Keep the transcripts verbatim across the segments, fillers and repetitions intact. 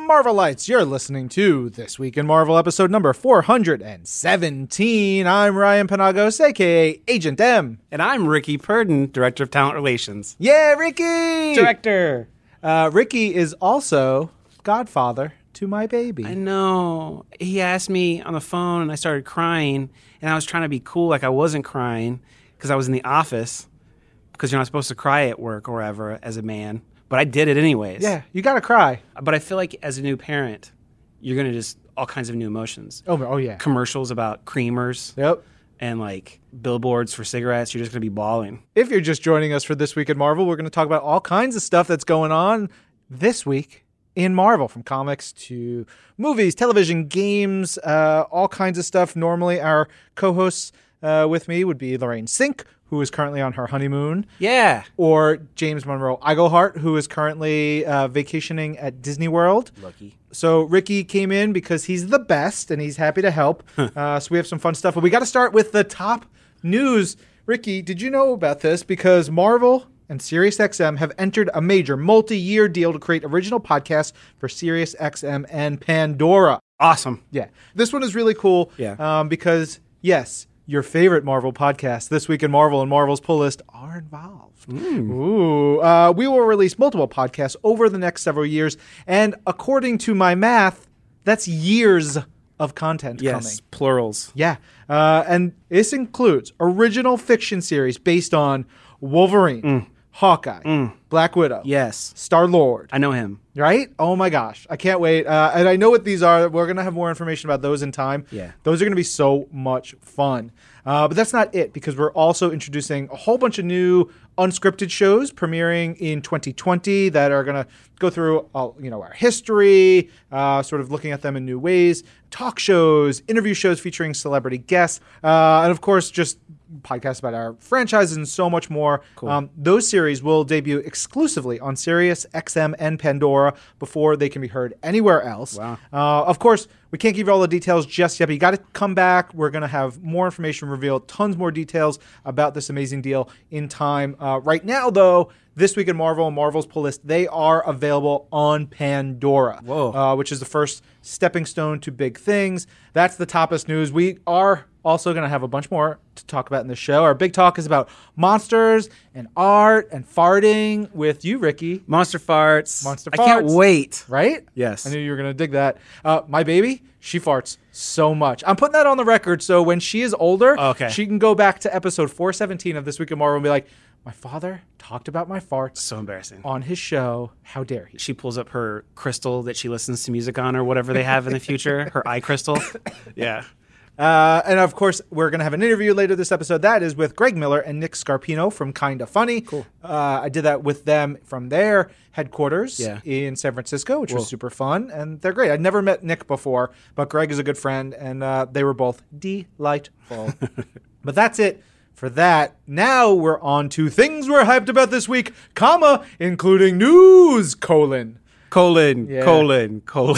Marvelites, you're listening to This Week in Marvel episode number four hundred seventeen. I'm Ryan Penagos, a k a. Agent M. And I'm Ricky Purdon, Director of Talent Relations. Yeah, Ricky! Director! Uh, Ricky is also godfather to my baby. I know. He asked me on the phone, and I started crying, and I was trying to be cool like I wasn't crying because I was in the office, because you're not supposed to cry at work or wherever as a man. But I did it anyways. Yeah, you gotta cry. But I feel like as a new parent, you're going to just all kinds of new emotions. Oh, oh yeah. Commercials about creamers. Yep. And like billboards for cigarettes. You're just going to be bawling. If you're just joining us for This Week in Marvel, we're going to talk about all kinds of stuff that's going on this week in Marvel, from comics to movies, television, games, uh, all kinds of stuff. Normally, our co-hosts uh, with me would be Lorraine Sink, who is currently on her honeymoon. Yeah. Or James Monroe Iglehart, who is currently uh, vacationing at Disney World. Lucky. So Ricky came in because he's the best, and he's happy to help. uh, so we have some fun stuff. But we got to start with the top news. Ricky, did you know about this? Because Marvel and SiriusXM have entered a major multi-year deal to create original podcasts for SiriusXM and Pandora. Awesome. Yeah. This one is really cool. Yeah. Um, because, yes, your favorite Marvel podcast, This Week in Marvel and Marvel's Pull List, are involved. Mm. Ooh. Uh, we will release multiple podcasts over the next several years. And according to my math, that's years of content yes, coming. Plurals. Yeah. Uh, and this includes original fiction series based on Wolverine, Mm. Hawkeye, Mm. Black Widow, Yes. Star-Lord. I know him. Right? Oh my gosh. I can't wait. Uh, and I know what these are. We're going to have more information about those in time. Yeah. Those are going to be so much fun. Uh, but that's not it, because we're also introducing a whole bunch of new unscripted shows premiering in twenty twenty that are going to go through uh, you know, our history, uh, sort of looking at them in new ways, talk shows, interview shows featuring celebrity guests, uh, and of course just podcasts about our franchises and so much more. Cool. Um, those series will debut exclusively on Sirius X M and Pandora before they can be heard anywhere else. Wow. Uh, of course, we can't give you all the details just yet, but you got to come back. We're going to have more information revealed, tons more details about this amazing deal in time. Uh, right now, though, This Week in Marvel and Marvel's Pull List, they are available on Pandora, Whoa. Uh, which is the first stepping stone to big things. That's the toppest news. We are also going to have a bunch more to talk about in the show. Our big talk is about monsters and art and farting with you, Ricky. Monster farts. Monster I can't farts. wait. Right? Yes. I knew you were going to dig that. Uh, my baby, she farts so much. I'm putting that on the record, so when she is older, Okay. she can go back to episode four seventeen of This Week in Marvel and be like, my father talked about my farts So embarrassing. on his show. How dare he? She pulls up her crystal that she listens to music on or whatever they have in the future. Her eye crystal. Yeah. Uh, and of course, we're going to have an interview later this episode. That is with Greg Miller and Nick Scarpino from Kinda Funny. Cool. Uh, I did that with them from their headquarters Yeah. in San Francisco, which Whoa. was super fun. And they're great. I'd never met Nick before, but Greg is a good friend, and uh, they were both delightful. But that's it for that. Now we're on to things we're hyped about this week, comma, including news, colon. Colon, Yeah. colon, colon.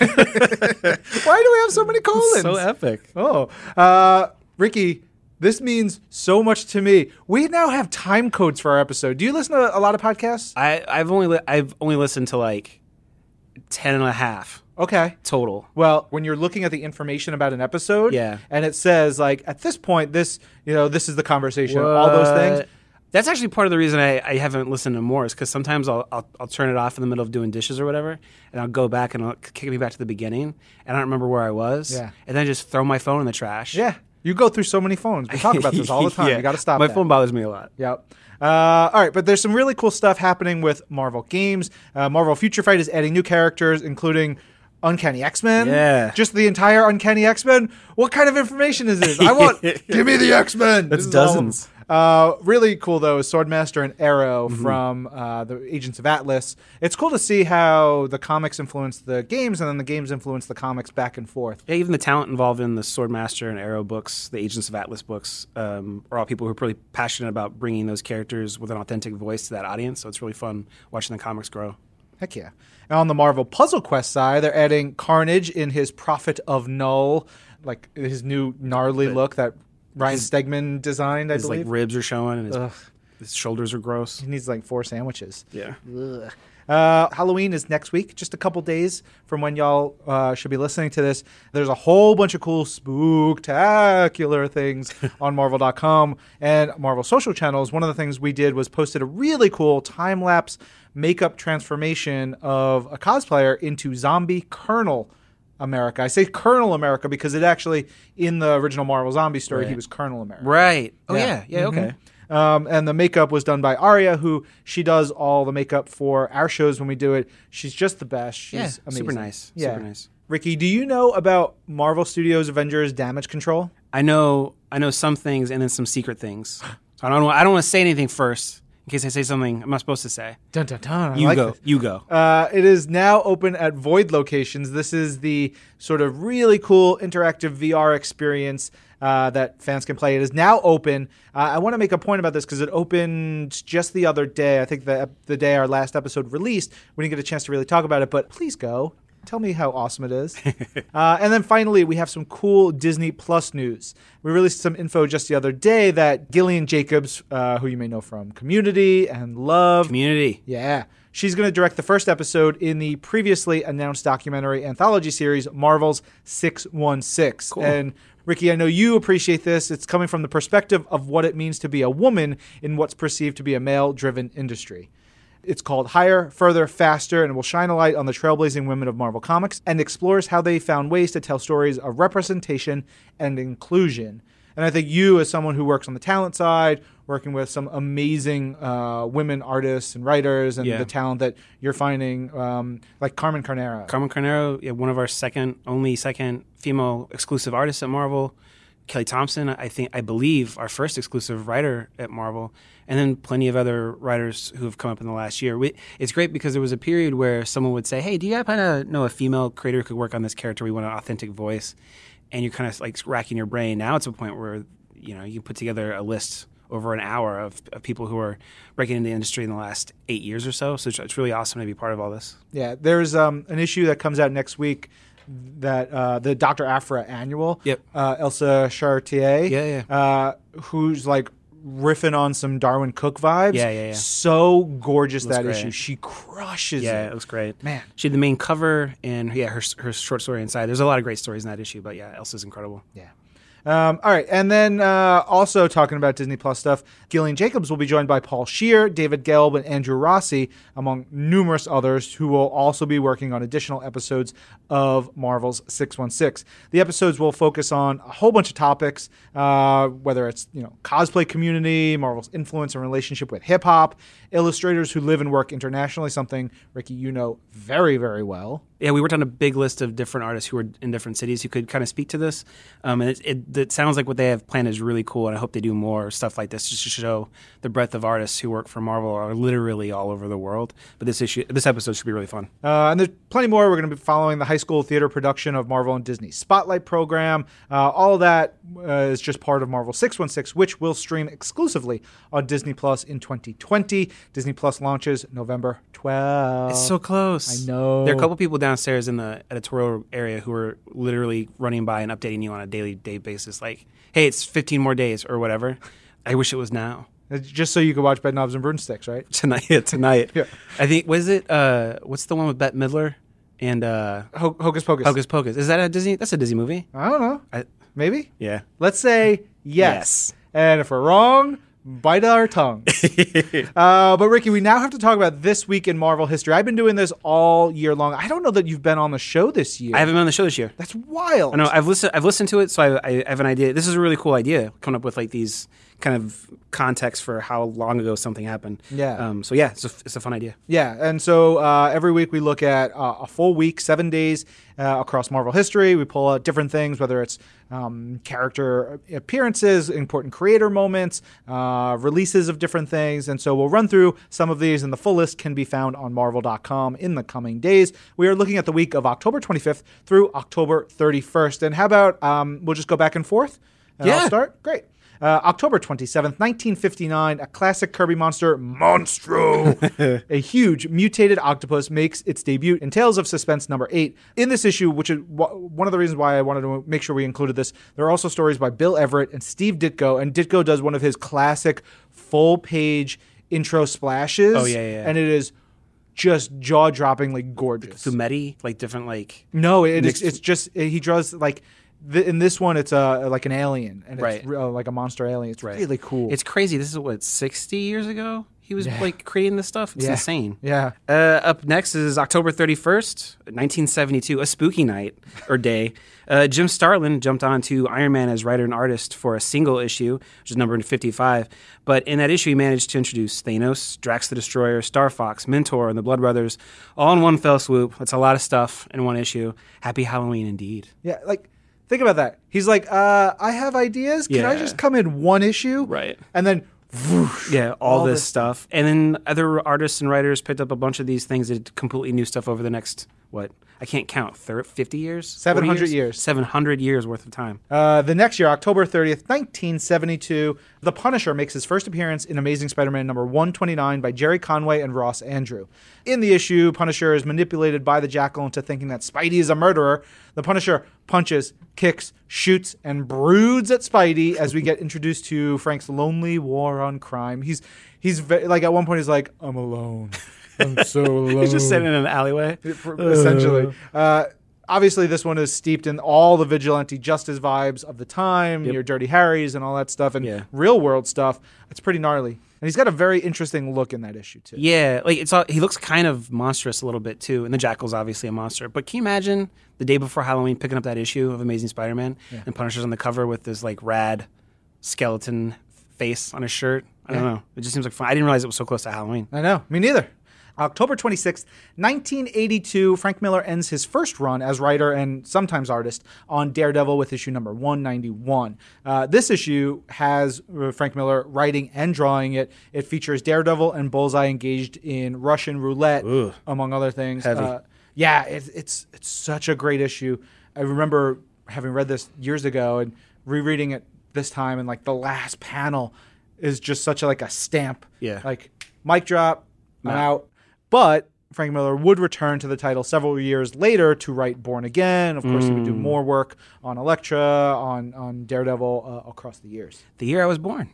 Why do we have so many colons? So epic. Oh, uh, Ricky, this means so much to me. We now have time codes for our episode. Do you listen to a lot of podcasts? I, I've only li- I've only listened to like ten and a half Okay. total. Well, when you're looking at the information about an episode, Yeah. and it says like at this point, this you know this is the conversation, all those things. What? That's actually part of the reason I, I haven't listened to more is because sometimes I'll, I'll I'll turn it off in the middle of doing dishes or whatever, and I'll go back and it'll kick me back to the beginning, and I don't remember where I was. Yeah. And then I just throw my phone in the trash. Yeah, you go through so many phones. We talk about this all the time. Yeah. You got to stop. My that. phone bothers me a lot. Yep. Uh, all right, but there's some really cool stuff happening with Marvel games. Uh, Marvel Future Fight is adding new characters, including Uncanny X-Men. Yeah. Just the entire Uncanny X-Men. What kind of information is this? I want, give me the X-Men. That's This is all of dozens. them. Uh, really cool, though, is Swordmaster and Arrow Mm-hmm. from uh, the Agents of Atlas. It's cool to see how the comics influence the games, and then the games influence the comics back and forth. Yeah, even the talent involved in the Swordmaster and Arrow books, the Agents of Atlas books, um, are all people who are really passionate about bringing those characters with an authentic voice to that audience. So it's really fun watching the comics grow. Heck yeah. And on the Marvel Puzzle Quest side, they're adding Carnage in his Prophet of Null, like his new gnarly The- look that Ryan his- Stegman designed, I His like believe. ribs are showing, and his, Ugh. His shoulders are gross. He needs like four sandwiches. Yeah. Ugh. Uh, Halloween is next week, just a couple days from when y'all uh, should be listening to this. There's a whole bunch of cool spooktacular things on Marvel dot com and Marvel social channels. One of the things we did was posted a really cool time-lapse makeup transformation of a cosplayer into zombie Colonel America. I say Colonel America because it actually, in the original Marvel Zombie story, Right. he was Colonel America. Right. Oh, Yeah. yeah. Yeah, okay. Um, and the makeup was done by Aria, who she does all the makeup for our shows when we do it. She's just the best. She's Yeah, amazing. super nice. Yeah. Super nice. Ricky, do you know about Marvel Studios Avengers Damage Control? I know I know some things and then some secret things. So I don't I don't want to say anything first in case I say something I'm not supposed to say. Dun, dun, dun. I You like go. this. You go. Uh, it is now open at Void locations. This is the sort of really cool interactive V R experience uh, that fans can play. It is now open. Uh, I want to make a point about this because it opened just the other day. I think the the day our last episode released. We didn't get a chance to really talk about it, but please go. Tell me how awesome it is. uh, and then finally, we have some cool Disney Plus news. We released some info just the other day that Gillian Jacobs, uh, who you may know from Community and Love, Community. yeah. She's going to direct the first episode in the previously announced documentary anthology series, Marvel's six one six. Cool. And Ricky, I know you appreciate this. It's coming from the perspective of what it means to be a woman in what's perceived to be a male-driven industry. It's called Higher, Further, Faster, and will shine a light on the trailblazing women of Marvel Comics and explores how they found ways to tell stories of representation and inclusion. And I think you, as someone who works on the talent side, working with some amazing uh, women artists and writers and Yeah. the talent that you're finding, um, like Carmen Carnera. Carmen Carnero, yeah, one of our second, only second female exclusive artists at Marvel. Kelly Thompson, I think, I believe, our first exclusive writer at Marvel, and then plenty of other writers who have come up in the last year. We, it's great because there was a period where someone would say, "Hey, do you happen to know a female creator who could work on this character? We want an authentic voice," and you're kind of like racking your brain. Now it's a point where you know you can put together a list over an hour of, of people who are breaking into the industry in the last eight years or so. So it's, it's really awesome to be part of all this. Yeah, there's um, an issue that comes out next week that uh, the Doctor Aphra annual. Yep. Uh, Elsa Chartier. Yeah, yeah. Uh, who's like riffing on some Darwin Cook vibes. Yeah, yeah, yeah. So gorgeous Looks that great. issue. She crushes Yeah, it. it was great. Man. She had the main cover and yeah, her her short story inside. There's a lot of great stories in that issue, but yeah, Elsa's incredible. Yeah. Um, all right, and then uh, also talking about Disney Plus stuff, Gillian Jacobs will be joined by Paul Scheer, David Gelb, and Andrew Rossi, among numerous others who will also be working on additional episodes of Marvel's six one six. The episodes will focus on a whole bunch of topics, uh, whether it's you know cosplay community, Marvel's influence and relationship with hip hop, illustrators who live and work internationally, something Ricky you know very very well. Yeah, we worked on a big list of different artists who were in different cities who could kind of speak to this. Um, and it, it, it sounds like what they have planned is really cool, and I hope they do more stuff like this just to show the breadth of artists who work for Marvel are literally all over the world. But this issue, this episode should be really fun. Uh, and there's plenty more. We're going to be following the high school theater production of Marvel and Disney Spotlight program. Uh, all of that uh, is just part of Marvel six one six, which will stream exclusively on Disney Plus in twenty twenty. Disney Plus launches November twelfth. It's so close. I know. There are a couple people downstairs in the editorial area who are literally running by and updating you on a daily day basis, like, "Hey, it's fifteen more days" or whatever. I wish it was now. It's just so you can watch Bedknobs and Broomsticks, right? Tonight, yeah, tonight. Yeah. I think was it. Uh, what's the one with Bette Midler and uh, Ho- Hocus Pocus. Hocus Pocus? Is that a Disney? That's a Disney movie. I don't know. I, Maybe. yeah. Let's say yes. And if we're wrong, bite our tongue. uh, but Ricky, we now have to talk about this week in Marvel history. I've been doing this all year long. I don't know that you've been on the show this year. I haven't been on the show this year. That's wild. I know. I've listened. I've listened to it, so I, I have an idea. This is a really cool idea. Coming up with like these kind of context for how long ago something happened. Yeah. Um, so yeah, it's a, it's a fun idea. Yeah, and so uh, every week we look at uh, a full week, seven days uh, across Marvel history. We pull out different things, whether it's um, character appearances, important creator moments, uh, releases of different things. And so we'll run through some of these, and the full list can be found on Marvel dot com in the coming days. We are looking at the week of October twenty-fifth through October thirty-first. And how about um, we'll just go back and forth? And Yeah. I'll start? Great. Uh, October twenty-seventh, nineteen fifty-nine, a classic Kirby monster, Monstro, a huge mutated octopus, makes its debut in Tales of Suspense number eight. In this issue, which is w- one of the reasons why I wanted to make sure we included this, there are also stories by Bill Everett and Steve Ditko, and Ditko does one of his classic full page intro splashes. Oh, yeah, yeah, yeah. And it is just jaw-droppingly gorgeous. Fumetti, like different like No, it is, mixed- it's just he draws like the, in this one it's uh, like an alien and Right. it's uh, like a monster alien. It's Right. really cool. It's crazy. This is what sixty years ago he was Yeah. like creating this stuff. It's Yeah. insane. yeah. Uh, up next is October thirty-first, nineteen seventy-two, a spooky night or day. Uh, Jim Starlin jumped on to Iron Man as writer and artist for a single issue, which is numbered fifty-five. But in that issue, he managed to introduce Thanos, Drax the Destroyer, Star Fox, Mentor, and the Blood Brothers all in one fell swoop. That's a lot of stuff in one issue. Happy Halloween indeed. Yeah, like think about that. He's like, uh, I have ideas. Can I Yeah. just come in one issue? Right. And then whoosh, Yeah, all, All this this stuff. And then other artists and writers picked up a bunch of these things that did completely new stuff over the next, what? I can't count. thirty, fifty years? seven forty hundred years. seven hundred years worth of time. Uh, the next year, October thirtieth, nineteen seventy-two, The Punisher makes his first appearance in Amazing Spider-Man number one twenty-nine by Jerry Conway and Ross Andrew. In the issue, Punisher is manipulated by the Jackal into thinking that Spidey is a murderer. The Punisher punches, kicks, shoots, and broods at Spidey as we get introduced to Frank's lonely war on crime. He's he's ve- like at one point he's like, I'm alone. I'm so alone. He's just sitting in an alleyway. Essentially. Uh, obviously, this one is steeped in all the vigilante justice vibes of the time, Yep. your Dirty Harrys and all that stuff, and Yeah. real world stuff. It's pretty gnarly. And he's got a very interesting look in that issue, too. Yeah, like it's all, he looks kind of monstrous a little bit too, and the Jackal's obviously a monster. But can you imagine the day before Halloween picking up that issue of Amazing Spider-Man and Punisher's on the cover with this like rad skeleton face on his shirt? I don't Yeah. know. It just seems like fun. I didn't realize it was so close to Halloween. I know. Me neither. October twenty-sixth, nineteen eighty-two, Frank Miller ends his first run as writer and sometimes artist on Daredevil with issue number one ninety-one. Uh, this issue has uh, Frank Miller writing and drawing it. It features Daredevil and Bullseye engaged in Russian roulette, Ugh. among other things. Heavy. Uh, yeah, it, it's it's such a great issue. I remember having read this years ago and rereading it this time, and like the last panel is just such a, like a stamp. Yeah. Like mic drop, I'm Nah. out. But Frank Miller would return to the title several years later to write Born Again. Of course, he would do more work on Elektra, on on Daredevil uh, across the years. The year I was born.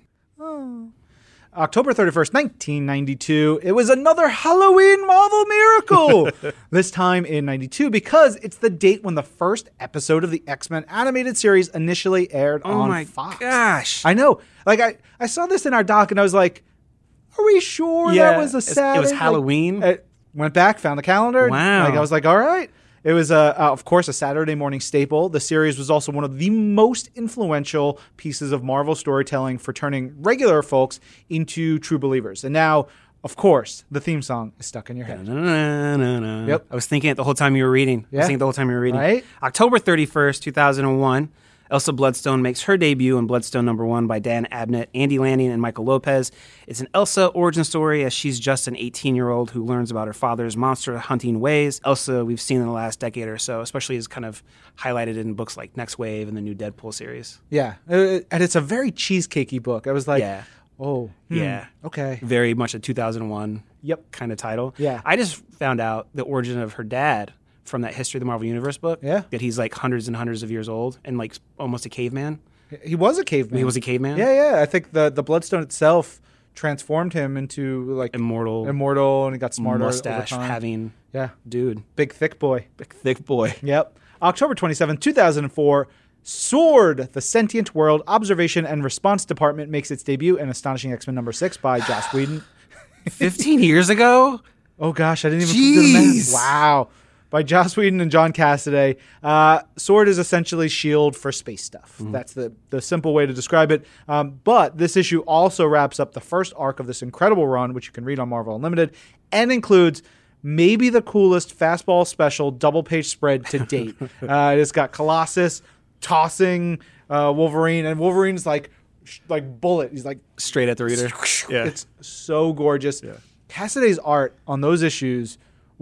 October thirty-first, nineteen ninety-two. It was another Halloween Marvel miracle. This time in ninety-two because it's the date when the first episode of the X-Men animated series initially aired Oh on my Fox. gosh. I know. Like I, I saw this in our doc and I was like, are we sure Yeah, that was a it's- it Saturday? was Like, Halloween? I went back, found the calendar. Wow. Like I was like, all right. It was, uh, uh, of course, a Saturday morning staple. The series was also one of the most influential pieces of Marvel storytelling for turning regular folks into true believers. And now, of course, the theme song is stuck in your head. No, no, no, no. Yep. I was thinking it the whole time you were reading. I Yeah. was thinking it the whole time you were reading. Right? October thirty-first, two thousand one, Elsa Bloodstone makes her debut in Bloodstone number one by Dan Abnett, Andy Lanning, and Michael Lopez. It's an Elsa origin story as she's just an eighteen-year-old who learns about her father's monster hunting ways. Elsa, we've seen in the last decade or so, especially is kind of highlighted in books like Next Wave and the new Deadpool series. Yeah. Uh, and it's a very cheesecakey book. I was like, Yeah. oh, hmm, Yeah. okay. Very much a two thousand one Yep. kind of title. Yeah. I just found out the origin of her dad from that History of the Marvel Universe book. Yeah. That he's like hundreds and hundreds of years old and like almost a caveman. He was a caveman. He was a caveman? Yeah, yeah. I think the, the Bloodstone itself transformed him into like Immortal, immortal, and he got smarter mustache over time. having Yeah, dude. big thick boy. Big, thick boy. Yep. October twenty-seventh, two thousand four, Sword, the Sentient World Observation and Response Department makes its debut in Astonishing X-Men number six by Joss Whedon. fifteen years ago? Oh gosh, I didn't even do the math. Jeez. Wow. By Joss Whedon and John Cassaday. Uh, Sword is essentially S H I E L D for space stuff. That's the, the simple way to describe it. Um, but this issue also wraps up the first arc of this incredible run, which you can read on Marvel Unlimited, and includes maybe the coolest fastball special double page spread to date. uh, it's got Colossus tossing uh, Wolverine, and Wolverine's like sh- like bullet. He's like, Straight at the reader. Yeah. it's so gorgeous. Cassaday's art on those issues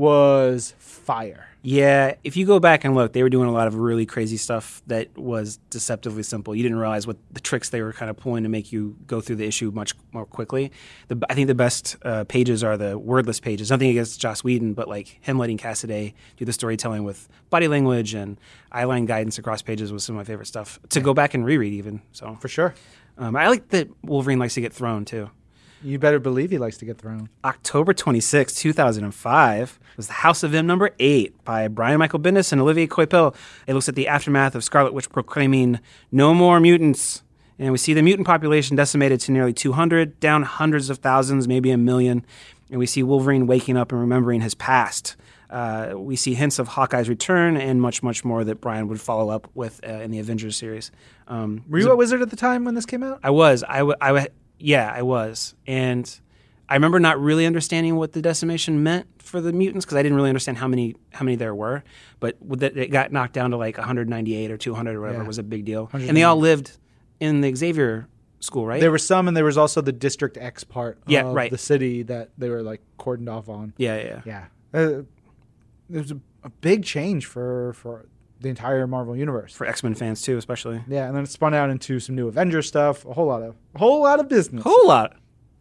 was fire. Yeah, if you go back and look, they were doing a lot of really crazy stuff that was deceptively simple. You didn't realize what the tricks they were kind of pulling to make you go through the issue much more quickly. The, I think the best uh, pages are the wordless pages. Nothing against Joss Whedon, but like him letting Cassaday do the storytelling with body language and eyeline guidance across pages was some of my favorite stuff to go back and reread even. So For sure. um, I like that Wolverine likes to get thrown too. You better believe he likes to get thrown. October twenty-sixth, two thousand five was The House of M number eight by Brian Michael Bendis and Olivier Coipel. It looks at the aftermath of Scarlet Witch proclaiming no more mutants. And we see the mutant population decimated to nearly two hundred, down hundreds of thousands, maybe a million. And we see Wolverine waking up and remembering his past. Uh, we see hints of Hawkeye's return and much, much more that Brian would follow up with uh, in the Avengers series. Um, Were you a Wizard at the time when this came out? I was. I, w- I w- yeah, I was. And I remember not really understanding what the decimation meant for the mutants because I didn't really understand how many how many there were. But that it got knocked down to like one hundred ninety-eight or two hundred or whatever Yeah. was a big deal. And they all lived in the Xavier school, right? There were some, and there was also the District X part Yeah, of right. the city that they were like cordoned off on. yeah, yeah, yeah. Yeah. Uh, it was a, a big change for, for the entire Marvel universe. For X-Men fans too, especially. Yeah, and then it spun out into some new Avengers stuff, a whole lot of a whole lot of business. Whole lot.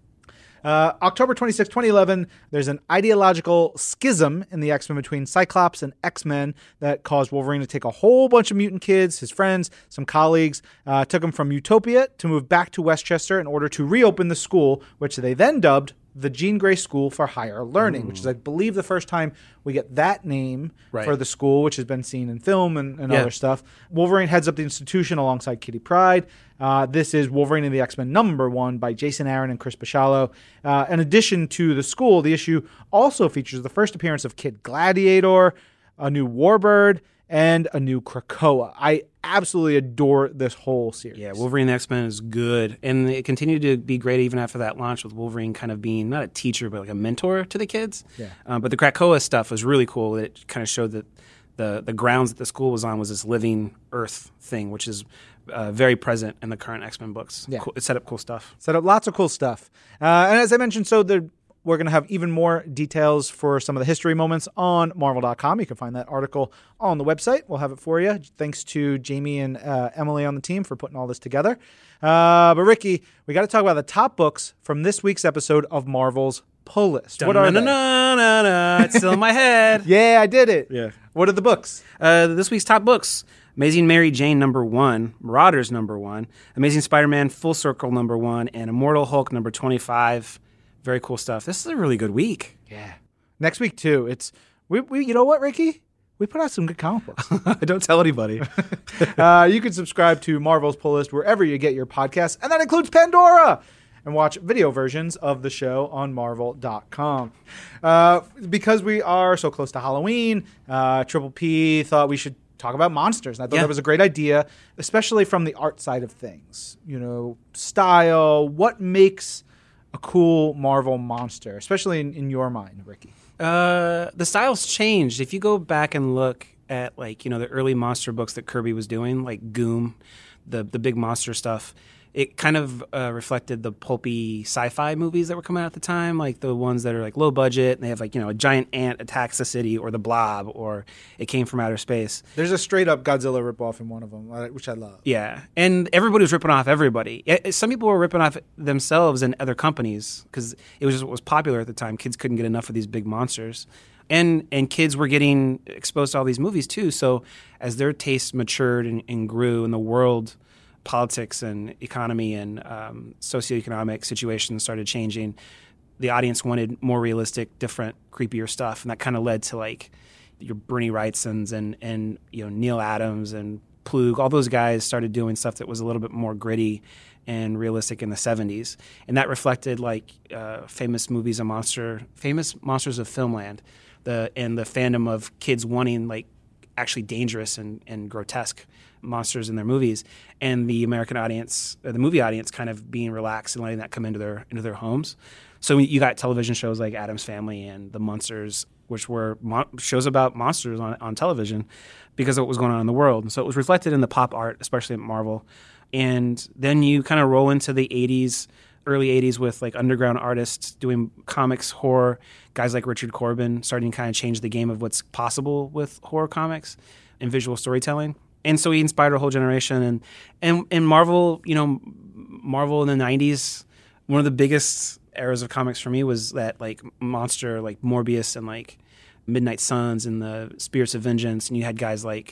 Uh, October twenty-sixth, twenty eleven, there's an ideological schism in the X-Men between Cyclops and X-Men that caused Wolverine to take a whole bunch of mutant kids, his friends, some colleagues, uh, took them from Utopia to move back to Westchester in order to reopen the school, which they then dubbed the Jean Grey School for Higher Learning, which is, I believe, the first time we get that name Right. for the school, which has been seen in film and, and Yeah. other stuff. Wolverine heads up the institution alongside Kitty Pryde. Uh, this is Wolverine and the X-Men number one by Jason Aaron and Chris Bachalo. Uh, in addition to the school, the issue also features the first appearance of Kid Gladiator, a new Warbird, and a new Krakoa. I absolutely adore this whole series. Yeah, Wolverine and the X-Men is good. And it continued to be great even after that launch with Wolverine kind of being not a teacher, but like a mentor to the kids. Yeah. Um, but the Krakoa stuff was really cool. It kind of showed that the, the grounds that the school was on was this living Earth thing, which is uh, very present in the current X-Men books. Yeah. Cool, it set up cool stuff. Set up lots of cool stuff. Uh, and as I mentioned, so there, we're going to have even more details for some of the history moments on Marvel dot com. You can find that article on the website. We'll have it for you. Thanks to Jamie and uh, Emily on the team for putting all this together. Uh, but Ricky, we got to talk about the top books from this week's episode of Marvel's Pull List. What are they? Dun-dun-dun-dun-dun. It's still in my head. Yeah, I did it. Yeah. What are the books? Uh, this week's top books: Amazing Mary Jane number one, Marauders number one, Amazing Spider-Man Full Circle number one, and Immortal Hulk number twenty-five. Very cool stuff. This is a really good week. Yeah. Next week too. It's we. we you know what, Ricky? We put out some good comic books. Don't tell anybody. uh, you can subscribe to Marvel's Pull List wherever you get your podcasts, and that includes Pandora. And watch video versions of the show on Marvel dot com. Uh, because we are so close to Halloween, uh, Triple P thought we should talk about monsters. And I thought Yeah. that was a great idea, especially from the art side of things. You know, style, what makes a cool Marvel monster, especially in, in your mind, Ricky? Uh, the style's changed. If you go back and look at like you know the early monster books that Kirby was doing, like Goom, the the big monster stuff, it kind of uh, reflected the pulpy sci-fi movies that were coming out at the time, like the ones that are like low budget and they have like you know a giant ant attacks the city, or the Blob, or it came from outer space. There's a straight up Godzilla ripoff in one of them, uh, which I love. Yeah, and everybody was ripping off everybody. It- it- some people were ripping off themselves and other companies because it was just what was popular at the time. Kids couldn't get enough of these big monsters, and and kids were getting exposed to all these movies too. So as their tastes matured and, and grew, and the world, politics and economy and um, socioeconomic situations started changing, the audience wanted more realistic, different, creepier stuff, and that kind of led to like your Bernie Wrightsons and and you know Neil Adams and Plug. All those guys started doing stuff that was a little bit more gritty and realistic in the seventies, and that reflected like uh, famous movies of monster, famous monsters of filmland, the and the fandom of kids wanting like actually dangerous and, and grotesque monsters in their movies, and the American audience, or the movie audience, kind of being relaxed and letting that come into their into their homes. So you got television shows like Addams Family and The Munsters, which were mo- shows about monsters on, on television because of what was going on in the world. And so it was reflected in the pop art, especially at Marvel. And then you kind of roll into the eighties, early eighties with like underground artists doing comics, horror, guys like Richard Corbin starting to kind of change the game of what's possible with horror comics and visual storytelling. And so he inspired a whole generation. And, and, and Marvel, you know, Marvel in the nineties, one of the biggest eras of comics for me was that like monster, like Morbius and like Midnight Suns and the Spirits of Vengeance. And you had guys like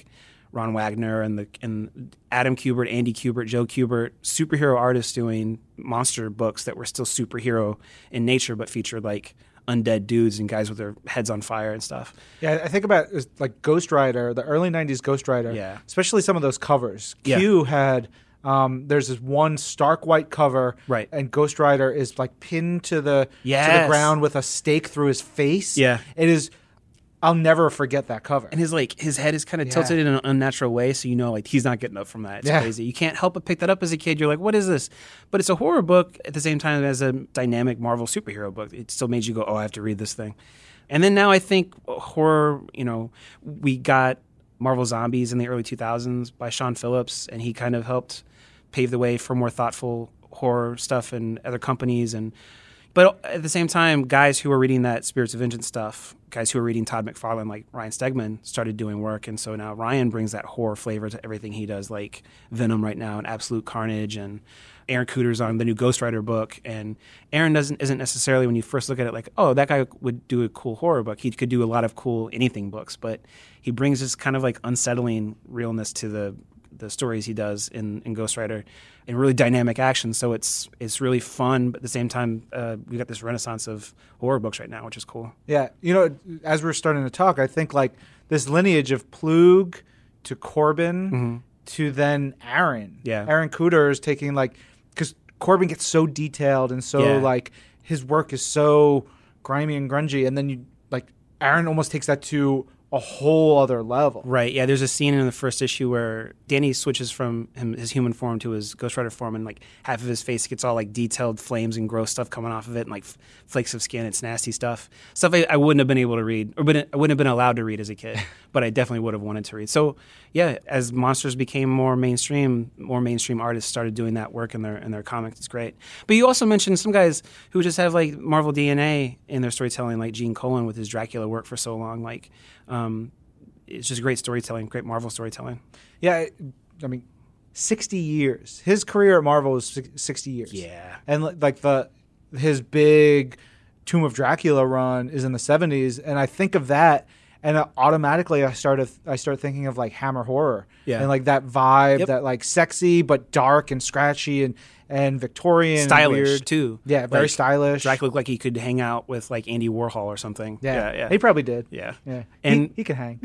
Ron Wagner and the and Adam Kubert, Andy Kubert, Joe Kubert, superhero artists doing monster books that were still superhero in nature, but featured like undead dudes and guys with their heads on fire and stuff. Yeah, I think about it, like Ghost Rider, the early nineties Ghost Rider. Yeah. Especially some of those covers. Yeah. Q had um, there's this one stark white cover, Right. and Ghost Rider is like pinned to the to the Yes. ground with a stake through his face. Yeah. It is. I'll never forget that cover. And his like his head is kind of Yeah. tilted in an unnatural way, so you know like he's not getting up from that. It's Yeah. crazy. You can't help but pick that up as a kid. You're like, what is this? But it's a horror book at the same time as a dynamic Marvel superhero book. It still made you go, oh, I have to read this thing. And then now I think horror, you know, we got Marvel Zombies in the early two thousands by Sean Phillips, and he kind of helped pave the way for more thoughtful horror stuff and other companies. And but at the same time, guys who were reading that Spirits of Vengeance stuff, guys who were reading Todd McFarlane, like Ryan Stegman, started doing work. And so now Ryan brings that horror flavor to everything he does, like Venom right now and Absolute Carnage, and Aaron Cooter's on the new Ghost Rider book. And Aaron doesn't isn't necessarily, when you first look at it, like, oh, that guy would do a cool horror book. He could do a lot of cool anything books, but he brings this kind of like unsettling realness to the the stories he does in, in Ghost Rider, and really dynamic action. So it's it's really fun, but at the same time, uh, we got this renaissance of horror books right now, which is cool. Yeah, you know, as we're starting to talk, I think like this lineage of Plug to Corbin Mm-hmm. to then Aaron. Yeah. Aaron Cooter is taking like, because Corbin gets so detailed and so Yeah. like his work is so grimy and grungy, and then you like Aaron almost takes that to a whole other level. Right. Yeah. There's a scene in the first issue where Danny switches from him, his human form to his Ghost Rider form, and like half of his face gets all like detailed flames and gross stuff coming off of it, and like f- flakes of skin. It's nasty stuff. Stuff I, I wouldn't have been able to read, or wouldn't, I wouldn't have been allowed to read as a kid, but I definitely would have wanted to read. So yeah, as monsters became more mainstream, more mainstream artists started doing that work in their in their comics. It's great. But you also mentioned some guys who just have like Marvel D N A in their storytelling, like Gene Colan with his Dracula work for so long, like. Um, It's just great storytelling, great Marvel storytelling. Yeah, I mean, sixty years. His career at Marvel was si- sixty years. Yeah. And li- like the his big Tomb of Dracula run is in the seventies, and I think of that, and uh, automatically I started I start thinking of like Hammer horror. Yeah. And like that vibe, Yep. that like sexy but dark and scratchy and and Victorian, and Stylish weird. too. Yeah, very Like, stylish. Dracula looked like he could hang out with like Andy Warhol or something. Yeah, yeah, yeah. he probably did. yeah. Yeah, And he, he could hang.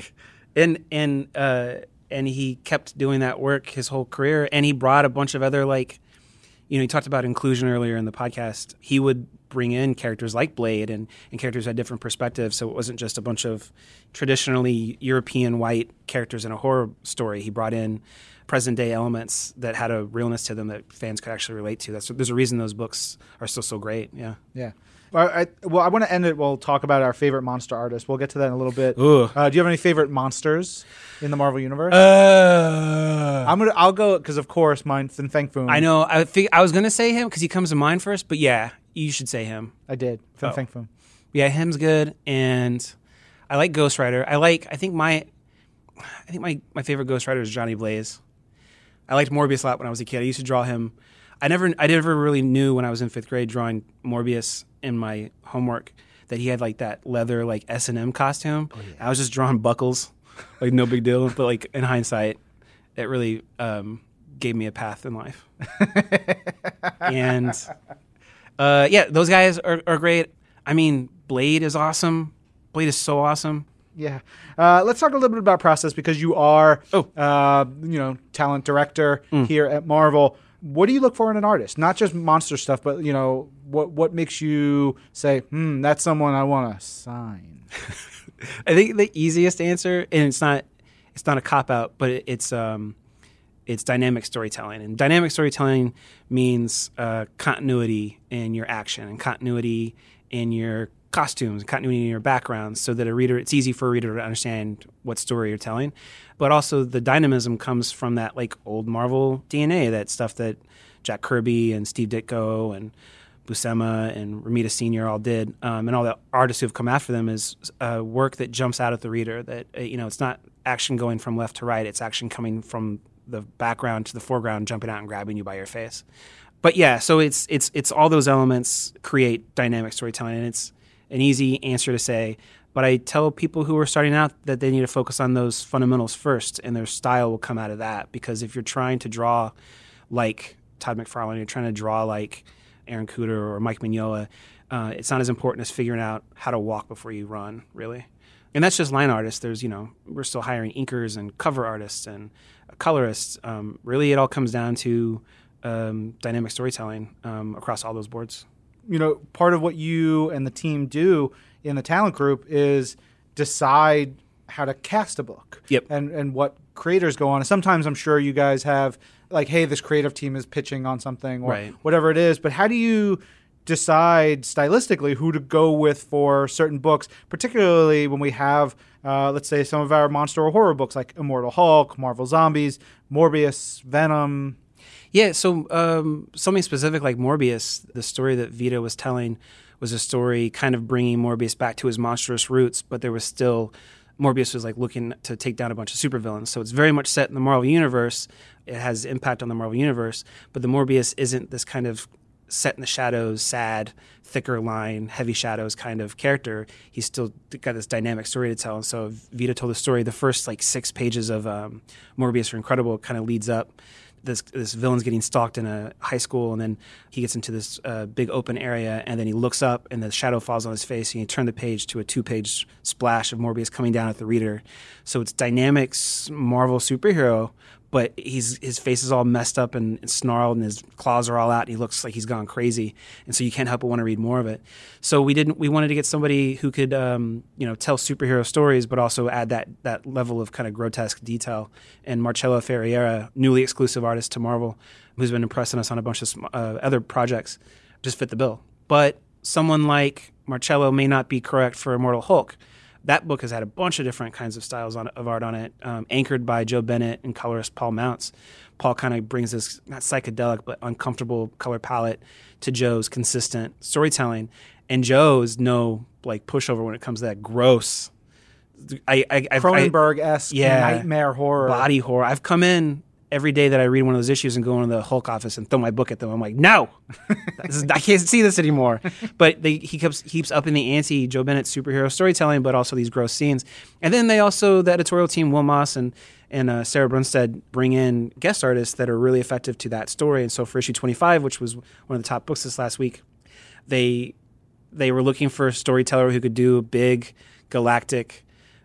and and uh, and he kept doing that work his whole career, and he brought a bunch of other like, you know, he talked about inclusion earlier in the podcast. He would bring in characters like Blade and, and characters who had different perspectives, so it wasn't just a bunch of traditionally European white characters in a horror story. He brought in present day elements that had a realness to them that fans could actually relate to. That's there's a reason those books are still so great. Yeah. Yeah. Well, I, well, I want to end it. We'll talk about our favorite monster artist. We'll get to that in a little bit. Ooh. Uh, do you have any favorite monsters in the Marvel universe? Uh, I'm gonna. I'll go because of course mine. Fin Fang Foom. I know. I fig- I was gonna say him because he comes to mind first, but yeah, you should say him. I did. Fin Oh. Fang Foom. Yeah, him's good, and I like Ghost Rider. I like. I think my, I think my my favorite Ghost Rider is Johnny Blaze. I liked Morbius a lot when I was a kid. I used to draw him. I never, I never really knew when I was in fifth grade drawing Morbius in my homework that he had like that leather like S and M costume. Oh, I was just drawing buckles, like no big deal. But like in hindsight, it really um, gave me a path in life. And uh, yeah, those guys are, are great. I mean, Blade is awesome. Blade is so awesome. Yeah. Uh, let's talk a little bit about process because you are, Oh. uh, you know, talent director here at Marvel. What do you look for in an artist? Not just monster stuff, but you know, what what makes you say, "Hmm, that's someone I want to sign." I think the easiest answer, and it's not, it's not a cop out, but it, it's um, it's dynamic storytelling, and dynamic storytelling means uh, continuity in your action and continuity in your costumes, continuity in your backgrounds, so that a reader, it's easy for a reader to understand what story you're telling. But also the dynamism comes from that like old Marvel D N A, that stuff that Jack Kirby and Steve Ditko and Buscema and Romita Senior all did, um, and all the artists who have come after them, is uh, work that jumps out at the reader. That uh, you know, it's not action going from left to right; it's action coming from the background to the foreground, jumping out and grabbing you by your face. But yeah, so it's it's it's all those elements create dynamic storytelling, and it's an easy answer to say. But I tell people who are starting out that they need to focus on those fundamentals first, and their style will come out of that. Because if you're trying to draw like Todd McFarlane, you're trying to draw like Aaron Cooter or Mike Mignola, uh, it's not as important as figuring out how to walk before you run, really. And that's just line artists. There's, you know, we're still hiring inkers and cover artists and colorists. Um, really, it all comes down to um, dynamic storytelling um, across all those boards. You know, part of what you and the team do in the talent group is decide how to cast a book. Yep. And and what creators go on. And sometimes I'm sure you guys have like, hey, this creative team is pitching on something or right. whatever it is. But how do you decide stylistically who to go with for certain books, particularly when we have, uh, let's say, some of our monster or horror books like Immortal Hulk, Marvel Zombies, Morbius, Venom? Yeah, so um, something specific like Morbius, the story that Vita was telling was a story kind of bringing Morbius back to his monstrous roots, but there was still, Morbius was like looking to take down a bunch of supervillains. So it's very much set in the Marvel Universe. It has impact on the Marvel Universe, but the Morbius isn't this kind of set in the shadows, sad, thicker line, heavy shadows kind of character. He's still got this dynamic story to tell. And so Vita told the story. The first like six pages of um, Morbius are incredible. It kind of leads up. This this villain's getting stalked in a high school, and then he gets into this uh, big open area, and then he looks up, and the shadow falls on his face, and you turn the page to a two-page splash of Morbius coming down at the reader. So it's dynamic Marvel superhero, but he's his face is all messed up and, and snarled, and his claws are all out, and he looks like he's gone crazy, and so you can't help but want to read more of it. So we didn't. We wanted to get somebody who could, um, you know, tell superhero stories, but also add that that level of kind of grotesque detail. And Marcello Ferreira, newly exclusive artist to Marvel, who's been impressing us on a bunch of uh, other projects, just fit the bill. But someone like Marcello may not be correct for Immortal Hulk. That book has had a bunch of different kinds of styles on, of art on it, um, anchored by Joe Bennett and colorist Paul Mounts. Paul kind of brings this, not psychedelic, but uncomfortable color palette to Joe's consistent storytelling. And Joe's no like pushover when it comes to that gross, I, I, I've, Cronenberg-esque yeah, nightmare horror. Body horror. I've come in every day that I read one of those issues and go into the Hulk office and throw my book at them. I'm like, no, this is, I can't see this anymore. But they, he keeps keeps up in the ante, Joe Bennett superhero storytelling, but also these gross scenes. And then they also, the editorial team, Will Moss and and uh, Sarah Brunstad, bring in guest artists that are really effective to that story. And so for issue twenty-five, which was one of the top books this last week, they they were looking for a storyteller who could do a big galactic,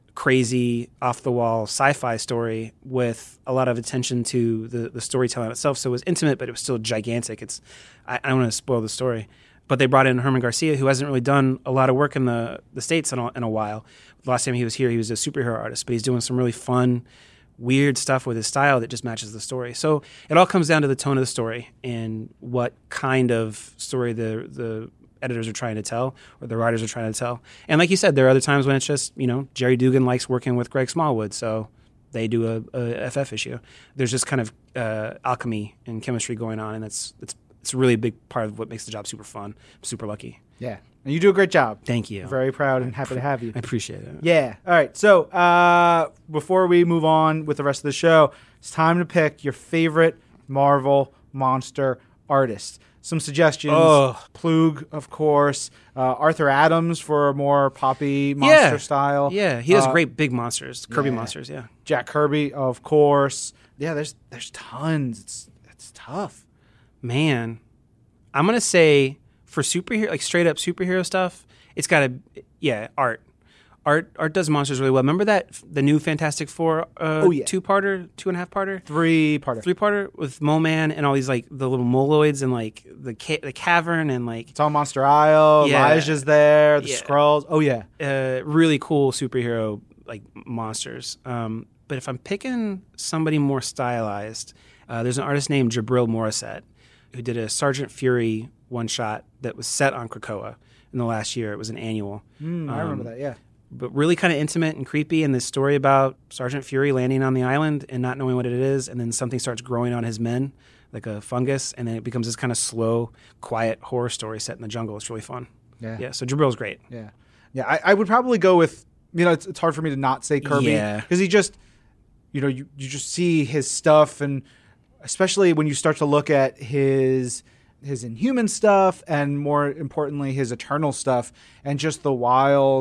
crazy, off-the-wall sci-fi story with a lot of attention to the, the storytelling itself. So it was intimate, but it was still gigantic. It's I, I don't want to spoil the story. But they brought in Herman Garcia, who hasn't really done a lot of work in the, the States in a, in a while. The last time he was here, he was a superhero artist, but he's doing some really fun, weird stuff with his style that just matches the story. So it all comes down to the tone of the story and what kind of story the the editors are trying to tell or the writers are trying to tell. And like you said, there are other times when it's just, you know, Jerry Dugan likes working with Greg Smallwood, so they do a, a F F issue. There's just kind of uh, alchemy and chemistry going on, and it's it's it's a really big part of what makes the job super fun. I'm super lucky. Yeah. And you do a great job. Thank you. Very proud and happy to have you. I appreciate it. Yeah. All right. So uh, before we move on with the rest of the show, it's time to pick your favorite Marvel monster artist. Some suggestions. Oh. Plug, of course. Uh, Arthur Adams for a more poppy monster yeah. style. Yeah, he has uh, great big monsters, Kirby yeah. monsters, yeah. Jack Kirby, of course. Yeah, there's there's tons. It's it's tough. Man, I'm going to say for superhero, like straight up superhero stuff, it's got to, yeah, art. Art Art does monsters really well. Remember that, the new Fantastic Four uh, oh, yeah. two-parter, two-and-a-half-parter? Three-parter. Three-parter with Mole Man and all these, like, the little moloids and, like, the ca- the cavern and, like... It's on Monster Isle. Yeah. Elijah's there. The Yeah. Skrulls. Oh, yeah. Uh, really cool superhero, like, monsters. Um, but if I'm picking somebody more stylized, uh, there's an artist named Jabril Morissette who did a Sergeant Fury one-shot that was set on Krakoa in the last year. It was an annual. Mm, I Um, remember that, yeah. But really kind of intimate and creepy, and this story about Sergeant Fury landing on the island and not knowing what it is, and then something starts growing on his men, like a fungus, and then it becomes this kind of slow, quiet horror story set in the jungle. It's really fun. Yeah. Yeah, so Jabril's great. Yeah. Yeah, I, I would probably go with, you know, it's, it's hard for me to not say Kirby. Yeah. Because he just, you know, you, you just see his stuff, and especially when you start to look at his his Inhuman stuff and more importantly his Eternal stuff and just the wild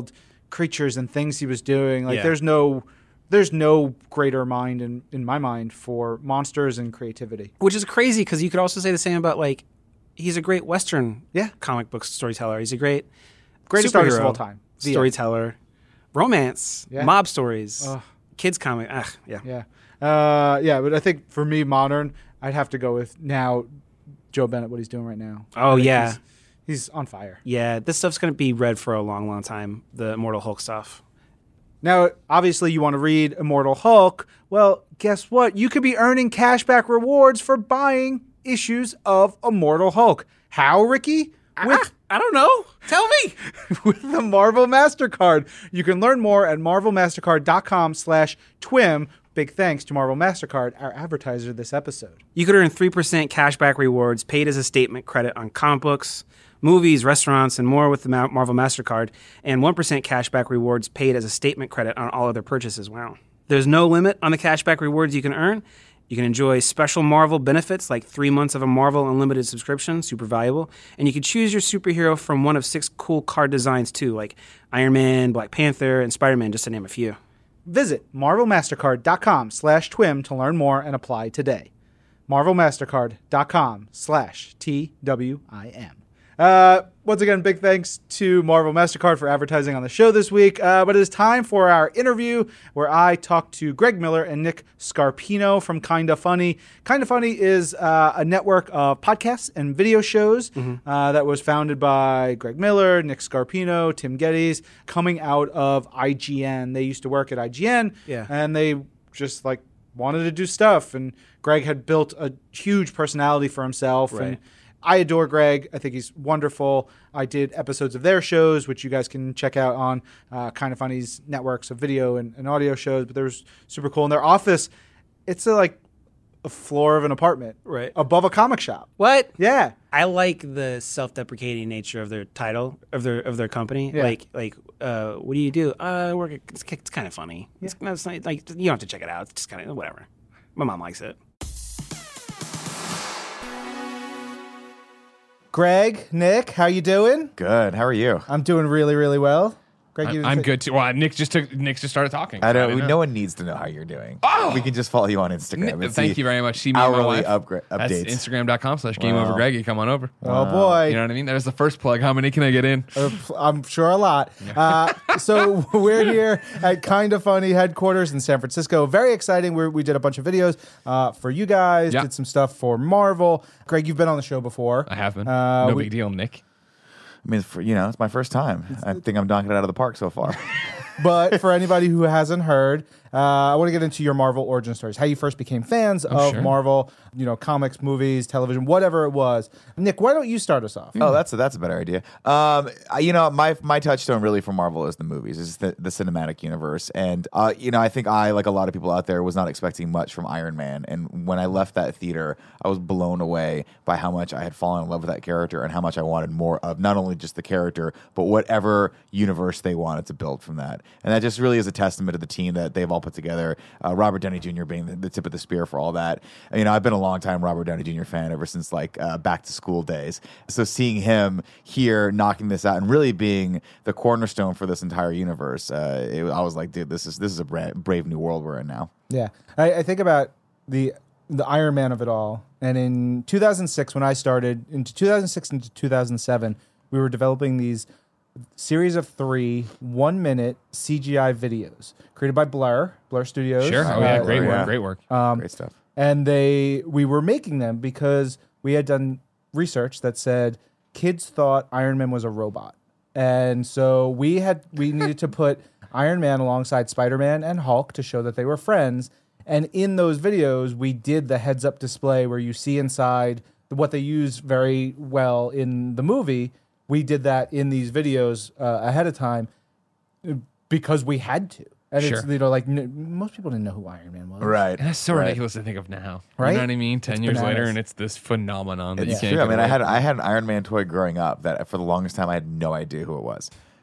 creatures and things he was doing. Like Yeah. there's no there's no greater mind in, in my mind for monsters and creativity. Which is crazy because you could also say the same about like he's a great Western Yeah. comic book storyteller. He's a great Greatest artist of superhero all time. The end. storyteller, romance, Yeah. mob stories, Ugh. kids comic. Ugh, yeah. Yeah. Uh, yeah, but I think for me, modern, I'd have to go with now Joe Bennett, what he's doing right now. Oh, I think yeah. He's, he's on fire. Yeah, this stuff's going to be read for a long, long time, the Immortal Hulk stuff. Now, obviously, you want to read Immortal Hulk. Well, guess what? You could be earning cashback rewards for buying issues of Immortal Hulk. How, Ricky? With I don't know. Tell me. with the Marvel MasterCard. You can learn more at marvelmastercard.com slash twim. Big thanks to Marvel MasterCard, our advertiser this episode. You could earn three percent cashback rewards paid as a statement credit on comic books, movies, restaurants, and more with the Ma- Marvel MasterCard, and one percent cashback rewards paid as a statement credit on all other purchases. Wow. There's no limit on the cashback rewards you can earn. You can enjoy special Marvel benefits like three months of a Marvel Unlimited subscription, super valuable. And you can choose your superhero from one of six cool card designs too, like Iron Man, Black Panther, and Spider-Man, just to name a few. Visit marvelmastercard.com slash twim to learn more and apply today. marvelmastercard.com slash T W I M. Uh, once again, big thanks to Marvel MasterCard for advertising on the show this week. Uh, but it is time for our interview where I talk to Greg Miller and Nick Scarpino from Kinda Funny. Kinda Funny is uh, a network of podcasts and video shows mm-hmm. uh, that was founded by Greg Miller, Nick Scarpino, Tim Geddes, coming out of I G N. They used to work at I G N, yeah. and they just like wanted to do stuff. And Greg had built a huge personality for himself. Right. And I adore Greg. I think he's wonderful. I did episodes of their shows, which you guys can check out on uh, Kinda Funny's networks of video and, and audio shows. But they're super cool. In their office, it's a, like a floor of an apartment, Right. above a comic shop. What? Yeah. I like the self-deprecating nature of their title of their of their company. Yeah. Like like uh, what do you do? Uh, I work. At, it's, it's kind of funny. Yeah. It's, no, it's not, like you don't have to check it out. It's just kind of whatever. My mom likes it. Greg, Nick, how you doing? Good. How are you? I'm doing really, really well. Greg, you I'm, I'm good too. Well, Nick just took Nick just started talking. I so don't. didn't know. No one needs to know how you're doing. Oh! We can just follow you on Instagram. Nick, and thank see you very much. See me and my hourly wife. upgra- That's updates. Instagram.com slash Game Wow. Over Greggy. Come on over. Oh, boy. You know what I mean? There's the first plug. How many can I get in? Uh, I'm sure a lot. Uh, so we're here at Kinda Funny headquarters in San Francisco. Very exciting. We're, we did a bunch of videos uh, for you guys. Yeah. Did some stuff for Marvel. Greg, you've been on the show before. I have been. Uh, no we- big deal, Nick. I mean, for, you know, it's my first time. I think I'm knocking it out of the park so far. But for anybody who hasn't heard, uh, I want to get into your Marvel origin stories. How you first became fans of sure. Marvel, you know, comics, movies, television, whatever it was. Nick, why don't you start us off? Oh, that's a, that's a better idea. Um, I- you know, my my touchstone really for Marvel is the movies, is the, the cinematic universe, and uh, you know, I think I, like a lot of people out there, was not expecting much from Iron Man, and when I left that theater, I was blown away by how much I had fallen in love with that character and how much I wanted more of not only just the character, but whatever universe they wanted to build from that, and that just really is a testament to the team that they've all put together. Uh, Robert Downey Junior being the, the tip of the spear for all that. You know, I've been a long time Robert Downey Junior fan ever since like uh, back to school days. So seeing him here knocking this out and really being the cornerstone for this entire universe, uh, it, I was like, dude, this is this is a bra- brave new world we're in now. Yeah, I, I think about the the Iron Man of it all. And in two thousand six, when I started, into two thousand six into two thousand seven, we were developing these series of three one-minute C G I videos created by Blur, Blur Studios. Sure. Oh, yeah. Uh, Great yeah. work. Great work. Um, Great stuff. and they we were making them because we had done research that said kids thought Iron Man was a robot, and so we had we needed to put Iron Man alongside Spider-Man and Hulk to show that they were friends. And in those videos, we did the heads-up display where you see inside what they use very well in the movie. We did that in these videos uh, ahead of time because we had to. And it's, Sure. you know, like n- most people didn't know who Iron Man was. Right. And that's so right. ridiculous to think of now. Right? You know what I mean? Ten It's years later, bananas. and it's this phenomenon that It's you can't true. I get mean, I away had from. I had an Iron Man toy growing up that for the longest time I had no idea who it was.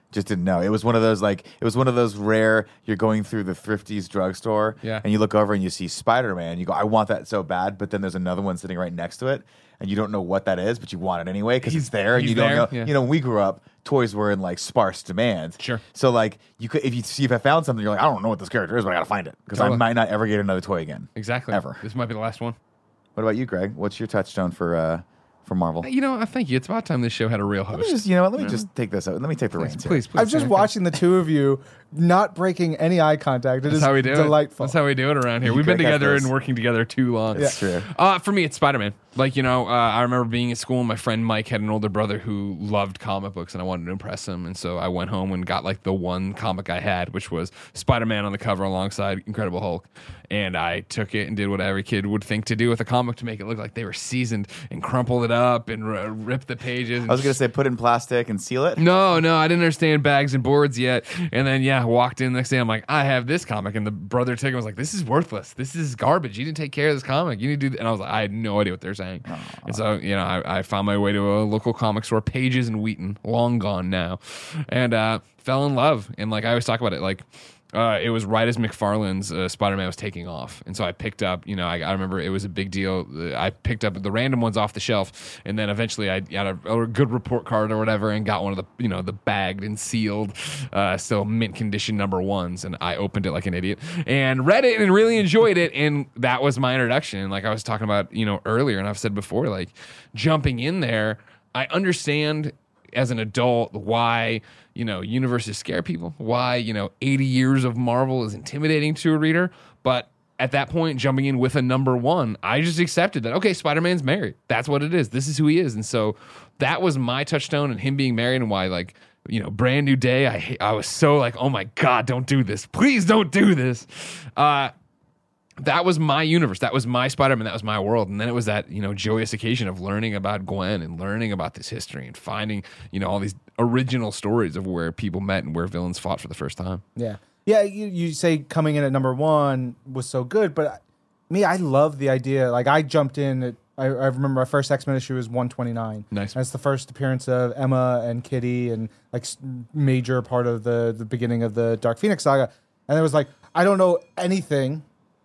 Just didn't know. It was one of those like it was one of those rare. You're going through the Thrifty's drugstore, Yeah. and you look over and you see Spider-Man. You go, I want that so bad, but then there's another one sitting right next to it, and you don't know what that is, but you want it anyway because it's there, and he's you don't there, know. yeah. You know, when we grew up, toys were in like sparse demand. Sure. So like you could if you see if I found something, you're like, I don't know what this character is, but I gotta find it because Totally. I might not ever get another toy again. Exactly. Ever. This might be the last one. What about you, Greg? What's your touchstone for uh, for Marvel? You know, I thank you. It's about time this show had a real Let me host. just you know what, let me just take this out. Let me take the please, reins. here. please, please. I'm just okay. watching the two of you not breaking any eye contact. It That's is how we do delightful. it. That's how we do it around here. We've been Greg got together this. and working together too long. It's true. Uh, for me, it's Spider-Man. Like, you know, uh, I remember being at school and my friend Mike had an older brother who loved comic books and I wanted to impress him. And so I went home and got like the one comic I had, which was Spider-Man on the cover alongside Incredible Hulk. And I took it and did what every kid would think to do with a comic to make it look like they were seasoned and crumpled it up and r- ripped the pages. I was gonna say put it in plastic and seal it. No, no, I didn't understand bags and boards yet. And then, yeah, walked in the next day. I'm like, I have this comic. And the brother took it and was like, this is worthless. This is garbage. You didn't take care of this comic. You need to do th-. And I was like, I had no idea what they're saying. And so, you know, I, I found my way to a local comic store, Pages in Wheaton, long gone now, and uh, fell in love. And like I always talk about it, like, Uh, it was right as McFarlane's uh, Spider-Man was taking off. And so I picked up, you know, I, I remember it was a big deal. I picked up the random ones off the shelf. And then eventually I got a, a good report card or whatever and got one of the, you know, the bagged and sealed, uh, still mint condition number ones. And I opened it like an idiot and read it and really enjoyed it. And that was my introduction. And like I was talking about, you know, earlier, and I've said before, like jumping in there, I understand as an adult why, you know, universes scare people, why, you know, eighty years of Marvel is intimidating to a reader. But at that point, jumping in with a number one, I just accepted that, okay, Spider-Man's married. That's what it is. This is who he is. And so that was my touchstone and him being married and why, like, you know, Brand New Day, I I was so like, oh my God, don't do this. Please don't do this. Uh, that was my universe. That was my Spider-Man. That was my world. And then it was that, you know, joyous occasion of learning about Gwen and learning about this history and finding, you know, all these original stories of where people met and where villains fought for the first time. Yeah. Yeah, you, you say coming in at number one was so good, but me, I love the idea. Like, I jumped in at, I, I remember my first X-Men issue was one twenty-nine. Nice. That's the first appearance of Emma and Kitty and, like, s- major part of the, the beginning of the Dark Phoenix saga. And it was like, I don't know anything.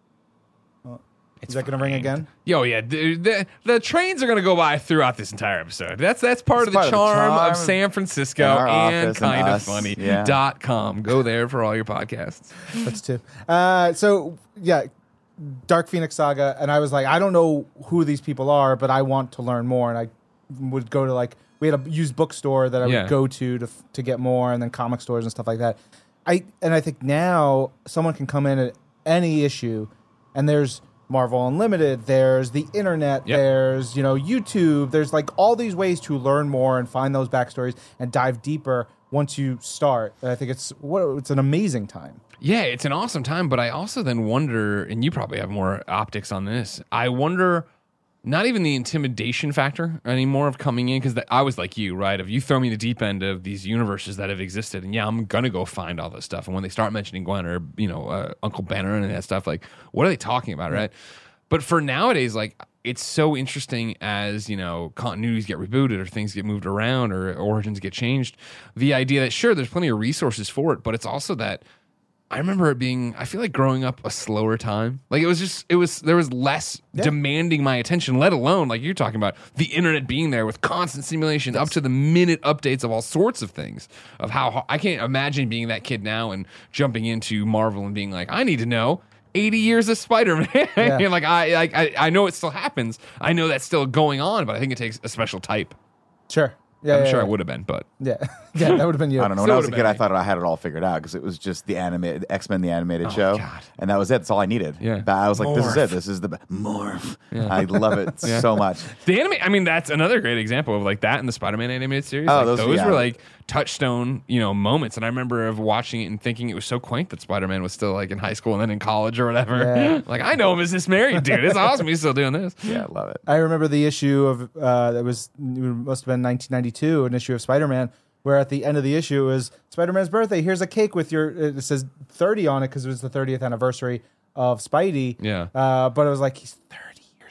Is that going to ring again? Yo, yeah, the, the, the trains are going to go by throughout this entire episode. That's that's part, It's of, the part of the charm of charm San Francisco and our and office and kind of us. funny Yeah. dot com. Go there for all your podcasts. That's two. Uh, so, yeah, Dark Phoenix saga. And I was like, I don't know who these people are, but I want to learn more. And I would go to, like, we had a used bookstore that I Yeah. would go to to to get more, and then comic stores and stuff like that. I And I think now someone can come in at any issue, and there's Marvel Unlimited, there's the internet, Yep. there's, you know, YouTube, there's like all these ways to learn more and find those backstories and dive deeper once you start. And I think it's what it's an amazing time. Yeah, it's an awesome time, but I also then wonder, and you probably have more optics on this, I wonder not even the intimidation factor anymore of coming in, because I was like you, right? If you throw me the deep end of these universes that have existed, and yeah, I'm going to go find all this stuff. And when they start mentioning Gwen or, you know, uh, Uncle Banner and that stuff, like, what are they talking about, right? But for nowadays, like, it's so interesting as, you know, continuities get rebooted or things get moved around or origins get changed. The idea that, sure, there's plenty of resources for it, but it's also that I remember it being, I feel like growing up a slower time. Like it was just, it was, there was less Yeah. demanding my attention, let alone, like you're talking about, the internet being there with constant simulation, up to the minute updates of all sorts of things. Of how, I can't imagine being that kid now and jumping into Marvel and being like, I need to know eighty years of Spider-Man. Yeah. And like, I, like, I, I know it still happens. I know that's still going on, but I think it takes a special type. Sure. Yeah, I'm yeah, sure yeah. I would have been, but Yeah, yeah, that would have been you. I don't know. When Still I was a would've kid, been I me. thought I had it all figured out because it was just the animated X-Men, the animated Oh, show, God. and that was it. That's all I needed. Yeah. But I was like, this is Morph. it. This is the morph. I love it Yeah. so much. the anime, I mean, that's another great example of like that in the Spider-Man animated series. Oh, Like, those- those yeah. were like touchstone, you know, moments. And I remember of watching it and thinking it was so quaint that Spider-Man was still like in high school and then in college or whatever. Yeah. Like, I know him as this married dude. It's awesome. He's still doing this. Yeah, I love it. I remember the issue of uh, that was it must have been nineteen ninety-two, an issue of Spider-Man, where at the end of the issue is Spider-Man's birthday. Here's a cake with your it says thirty on it because it was the thirtieth anniversary of Spidey. Yeah. Uh, but it was like he's thirty years old.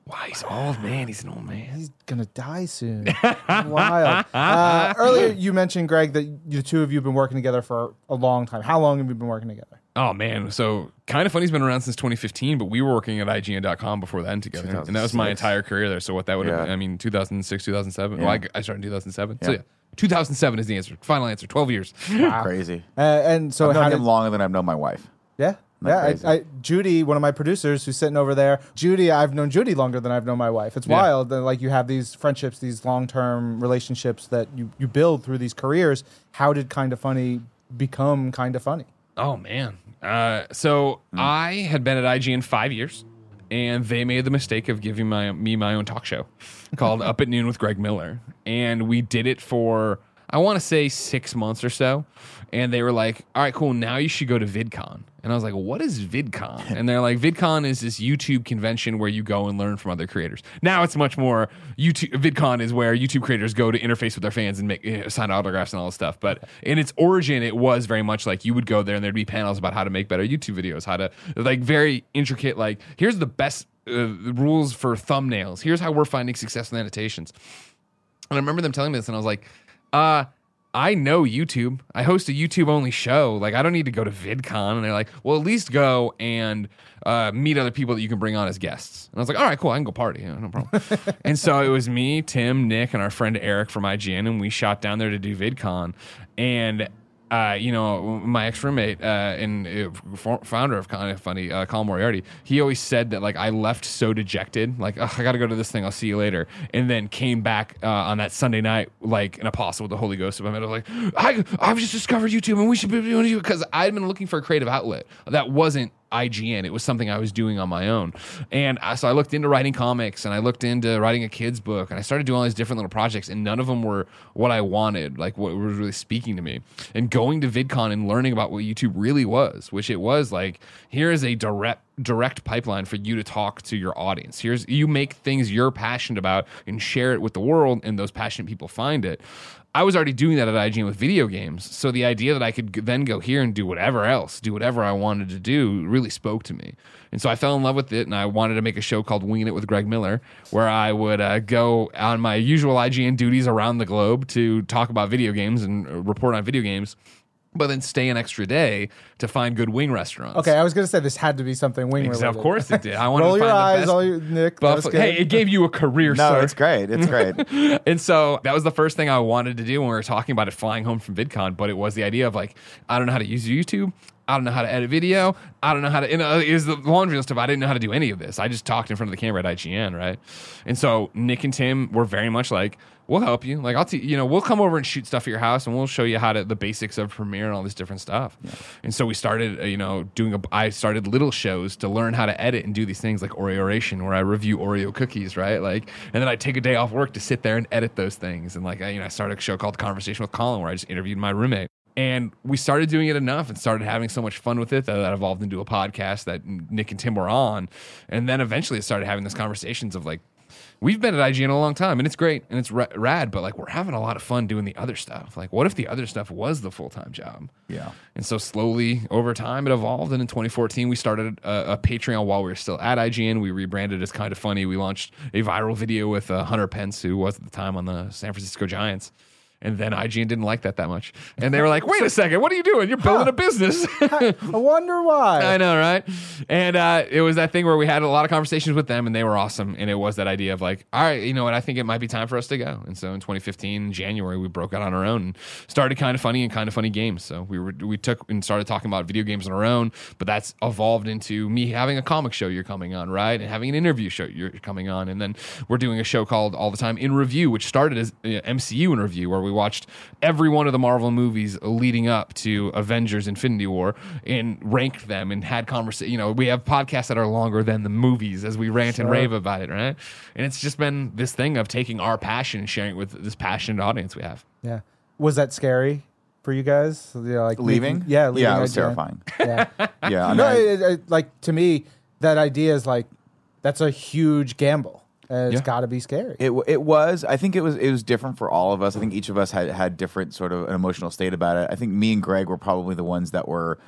Wow, he's old, man. He's an old man. He's gonna die soon. Wild. Uh, earlier, you mentioned, Greg, that the two of you have been working together for a long time. How long have you been working together? Oh, man. So Kind of Funny's been around since twenty fifteen, but we were working at I G N dot com before then together. And that was my entire career there. So what that would have Yeah. been, I mean, two thousand six, two thousand seven. Yeah. Well, I, I started in two thousand seven. So yeah, two thousand seven is the answer. Final answer. twelve years. Wow. Crazy. Uh, and so I've how known did, him longer than I've known my wife. Yeah. Not Yeah, crazy. I, I, Judy, one of my producers who's sitting over there, Judy, I've known Judy longer than I've known my wife. It's Yeah. wild that like you have these friendships, these long-term relationships that you, you build through these careers. How did Kind of Funny become Kind of Funny? Oh, man. Uh, so I had been at I G N five years, and they made the mistake of giving my me my own talk show called Up at Noon with Greg Miller. And we did it for, I want to say, six months or so. And they were like, all right, cool, now you should go to VidCon. And I was like, what is VidCon? And they're like, VidCon is this YouTube convention where you go and learn from other creators. Now it's much more, YouTube. VidCon is where YouTube creators go to interface with their fans and make you know, sign autographs and all this stuff. But in its origin, it was very much like you would go there and there'd be panels about how to make better YouTube videos, how to, like, very intricate, like, here's the best uh, rules for thumbnails. Here's how we're finding success with annotations. And I remember them telling me this, and I was like, uh, I know YouTube. I host a YouTube only show. Like, I don't need to go to VidCon. And they're like, well, at least go and uh, meet other people that you can bring on as guests. And I was like, all right, cool. I can go party. Yeah, no problem. And so it was me, Tim, Nick, and our friend Eric from I G N. And we shot down there to do VidCon. And Uh, you know, my ex-roommate uh, and uh, f- founder of Kind of Funny, uh, Colin Moriarty, he always said that, like, I left so dejected, like, I got to go to this thing, I'll see you later, and then came back uh, on that Sunday night like an apostle with the Holy Ghost. I was like, I, I've just discovered YouTube, and we should be doing it, because I'd been looking for a creative outlet that wasn't I G N. It was something I was doing on my own. And I, so I looked into writing comics, and I looked into writing a kid's book, and I started doing all these different little projects, and none of them were what I wanted, like what was really speaking to me. And going to VidCon and learning about what YouTube really was, which it was like, here is a direct direct pipeline for you to talk to your audience. Here's, you make things you're passionate about and share it with the world, and those passionate people find it. I was already doing that at I G N with video games. So the idea that I could then go here and do whatever else, do whatever I wanted to do, really spoke to me. And so I fell in love with it, and I wanted to make a show called Winging It with Greg Miller, where I would uh, go on my usual I G N duties around the globe to talk about video games and uh, report on video games, but then stay an extra day to find good wing restaurants. Okay, I was going to say this had to be something wing related. Of course it did. I wanted Roll to your find eyes, the best all your, Nick. That was buffalo. good. Hey, it gave you a career, No, sir. it's great. It's great. And so that was the first thing I wanted to do when we were talking about it flying home from VidCon. But it was the idea of, like, I don't know how to use YouTube. I don't know how to edit video. I don't know how to, you know, it was the laundry list of, I didn't know how to do any of this. I just talked in front of the camera at I G N, right? And so Nick and Tim were very much like, we'll help you. Like, I'll, te- you know, we'll come over and shoot stuff at your house, and we'll show you how to, the basics of Premiere and all this different stuff. Yeah. And so we started, uh, you know, doing a, I started little shows to learn how to edit and do these things like Oreoration, where I review Oreo cookies, right? Like, and then I take a day off work to sit there and edit those things. And like, I, you know, I started a show called Conversation with Colin, where I just interviewed my roommate. And we started doing it enough and started having so much fun with it that that evolved into a podcast that Nick and Tim were on. And then eventually it started having these conversations of, like, we've been at I G N a long time, and it's great and it's rad, but, like, we're having a lot of fun doing the other stuff. Like, what if the other stuff was the full-time job? Yeah. And so slowly over time it evolved, and in twenty fourteen we started a, a Patreon while we were still at I G N. We rebranded as Kind of Funny. We launched a viral video with uh, Hunter Pence, who was at the time on the San Francisco Giants. And then I G N didn't like that that much. And they were like, wait a second, what are you doing? You're building huh. a business. I wonder why. I know, right? And uh, it was that thing where we had a lot of conversations with them, and they were awesome. And it was that idea of, like, all right, you know what? I think it might be time for us to go. And so in twenty fifteen, in January, we broke out on our own and started Kind of Funny and Kind of Funny Games. So we were we took and started talking about video games on our own, but that's evolved into me having a comic show you're coming on, right? And having an interview show you're coming on. And then we're doing a show called All the Time in Review, which started as uh, M C U in Review, where we watched every one of the Marvel movies leading up to Avengers Infinity War and ranked them and had conversation. You know, we have podcasts that are longer than the movies as we rant sure. and rave about it, right? And it's just been this thing of taking our passion and sharing it with this passionate audience we have. Yeah. Was that scary for you guys? You know, like Leaving? Making, yeah, leaving yeah, it was I G N. terrifying. Yeah. yeah. I No, mean, it, it, like, to me, that idea is like, that's a huge gamble. Uh, it's Yeah. got to be scary. It it was. I think it was it was different for all of us. I think each of us had had different sort of an emotional state about it. I think me and Greg were probably the ones that were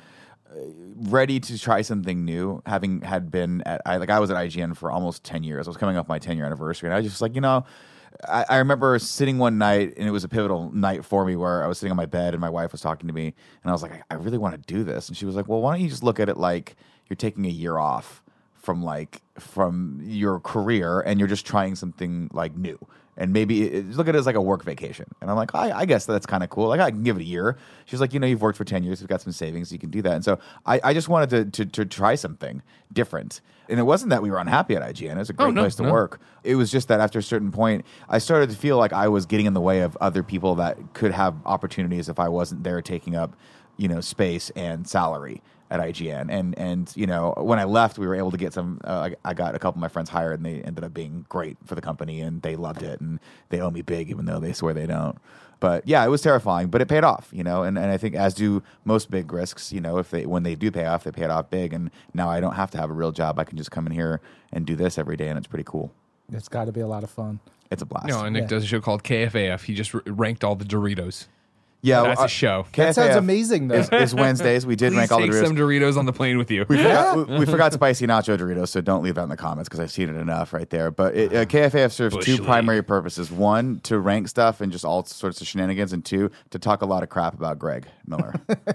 ready to try something new, having had been at I, like I was at I G N for almost ten years. I was coming up my ten year anniversary, and I was just like, you know, I, I remember sitting one night, and it was a pivotal night for me, where I was sitting on my bed and my wife was talking to me, and I was like, I, I really want to do this, and she was like, well, why don't you just look at it like you're taking a year off from like from your career, and you're just trying something like new. And maybe it, look at it as like a work vacation. And I'm like, I, I guess that's kind of cool. Like, I can give it a year. She's like, you know, you've worked for ten years. You've got some savings. You can do that. And so I, I just wanted to, to to try something different. And it wasn't that we were unhappy at I G N. It was a great Oh, no, place to no. work. It was just that after a certain point, I started to feel like I was getting in the way of other people that could have opportunities if I wasn't there taking up, you know, space and salary at I G N. And, and you know, when I left, we were able to get some, uh, I, I got a couple of my friends hired, and they ended up being great for the company, and they loved it, and they owe me big, even though they swear they don't. But yeah, it was terrifying, but it paid off, you know, and, and I think as do most big risks, you know, if they, when they do pay off, they pay it off big. And now I don't have to have a real job. I can just come in here and do this every day, and it's pretty cool. It's got to be a lot of fun. It's a blast. No, and Nick Yeah. does a show called K F A F. He just r- ranked all the Doritos. Yeah, That's uh, a show. That sounds K F A F amazing, though. Is, is Wednesdays. We did Please rank all the take Doritos. some Doritos on the plane with you. We forgot, we, we forgot spicy nacho Doritos, so don't leave that in the comments because I've seen it enough right there. But it, uh, K F A F serves Bush two League. primary purposes: one, to rank stuff and just all sorts of shenanigans, and two, to talk a lot of crap about Greg Miller.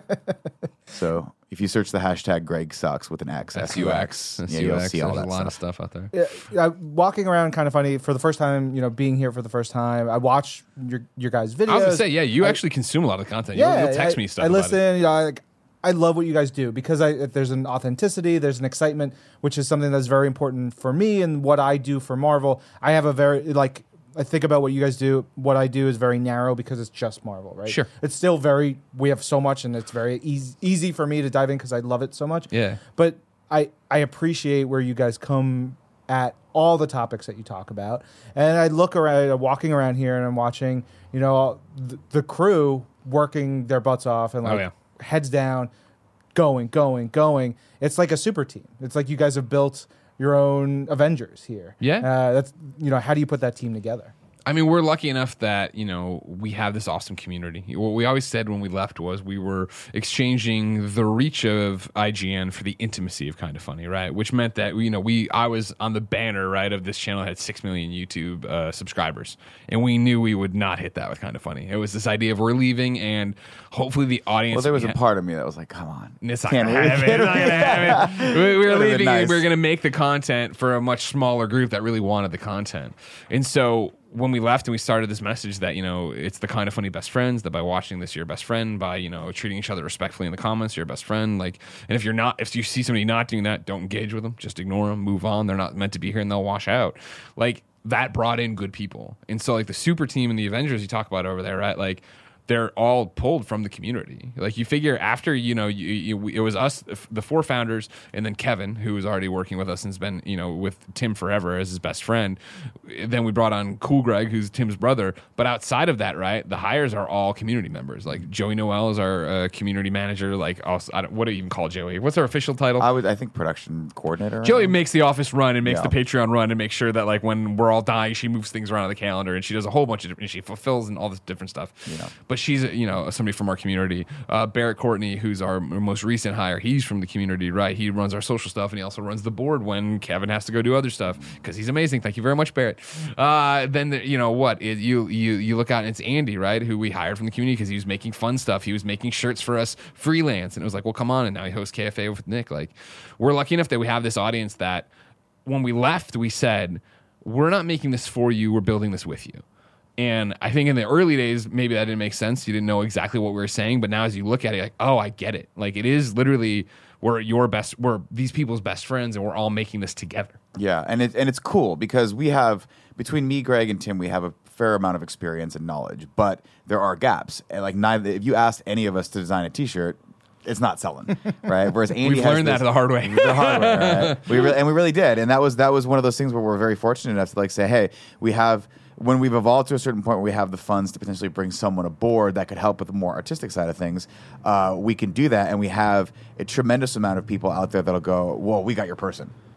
So if you search the hashtag Greg sucks with an X, S U X. yeah, you'll see all There's that a lot stuff. of stuff out there. Yeah, uh, walking around kind of funny for the first time, you know, being here for the first time. I watch your your guys' videos. I was gonna say, yeah, you I- actually consume a lot of content. yeah, you'll, you'll text I, me stuff. I about listen. It. You know, I, like, I love what you guys do because I there's an authenticity, there's an excitement, which is something that's very important for me and what I do for Marvel. I have a very like I think about what you guys do. What I do is very narrow because it's just Marvel, right? Sure. It's still very. We have so much, and it's very easy easy for me to dive in because I love it so much. Yeah. But I I appreciate where you guys come at all the topics that you talk about, and I look around, I'm walking around here, and I'm watching, you know, the, the crew working their butts off and like Oh, yeah. heads down, going, going, going. It's like a super team. It's like you guys have built your own Avengers here. Yeah. uh, that's you know, how do you put that team together? I mean, we're lucky enough that, you know, we have this awesome community. What we always said when we left was we were exchanging the reach of I G N for the intimacy of Kind of Funny, right? Which meant that, you know, we I was on the banner, right, of this channel that had six million YouTube uh, subscribers. And we knew we would not hit that with Kind of Funny. It was this idea of we're leaving, and hopefully the audience... Well, there was we a ha- part of me that was like, come on. It's not Can't gonna we- happen. It's not gonna happen. We, we were Would've been leaving, nice. and we were gonna make the content for a much smaller group that really wanted the content. And so when we left and we started this message that, you know, it's the Kind of Funny best friends, that by watching this, you're your best friend, by, you know, treating each other respectfully in the comments, you're your best friend. Like, and if you're not, if you see somebody not doing that, don't engage with them. Just ignore them, move on. They're not meant to be here, and they'll wash out. Like, that brought in good people. And so, like, the super team and the Avengers you talk about over there, right? Like, they're all pulled from the community. Like, you figure after, you know, you, you, it was us, the four founders, and then Kevin, who was already working with us and has been, you know, with Tim forever as his best friend. Then we brought on Cool Greg, who's Tim's brother. But outside of that, right, the hires are all community members. Like, Joey Noel is our uh, community manager. Like, also, I don't, what do you even call Joey? What's our official title? I would, I think, production coordinator. Joey makes the office run and makes Yeah. the Patreon run and makes sure that, like, when we're all dying, she moves things around on the calendar, and she does a whole bunch of different, she fulfills and all this different stuff. Yeah. But she's, you know, somebody from our community. Uh, Barrett Courtney, who's our most recent hire, he's from the community, right? He runs our social stuff, and he also runs the board when Kevin has to go do other stuff because he's amazing. Thank you very much, Barrett. Uh, then, the, you know what? It, you you you look out, and it's Andy, right, who we hired from the community because he was making fun stuff. He was making shirts for us freelance, and it was like, well, come on. And now he hosts K F A with Nick. Like, we're lucky enough that we have this audience that when we left, we said, we're not making this for you. We're building this with you. And I think in the early days, maybe that didn't make sense. You didn't know exactly what we were saying. But now as you look at it, like, oh, I get it. Like, it is literally we're your best, we're these people's best friends, and we're all making this together. Yeah, and it, and it's cool because we have, between me, Greg, and Tim, we have a fair amount of experience and knowledge, but there are gaps. And like, neither, if you asked any of us to design a T-shirt, it's not selling, right? Whereas Andy We've has learned this- that the hard way. the hard way, right? We really, and we really did, and that was that was one of those things where we're very fortunate enough to like say, hey, we have. When we've evolved to a certain point where we have the funds to potentially bring someone aboard that could help with the more artistic side of things, uh, we can do that, and we have a tremendous amount of people out there that'll go, "Whoa, we got your person."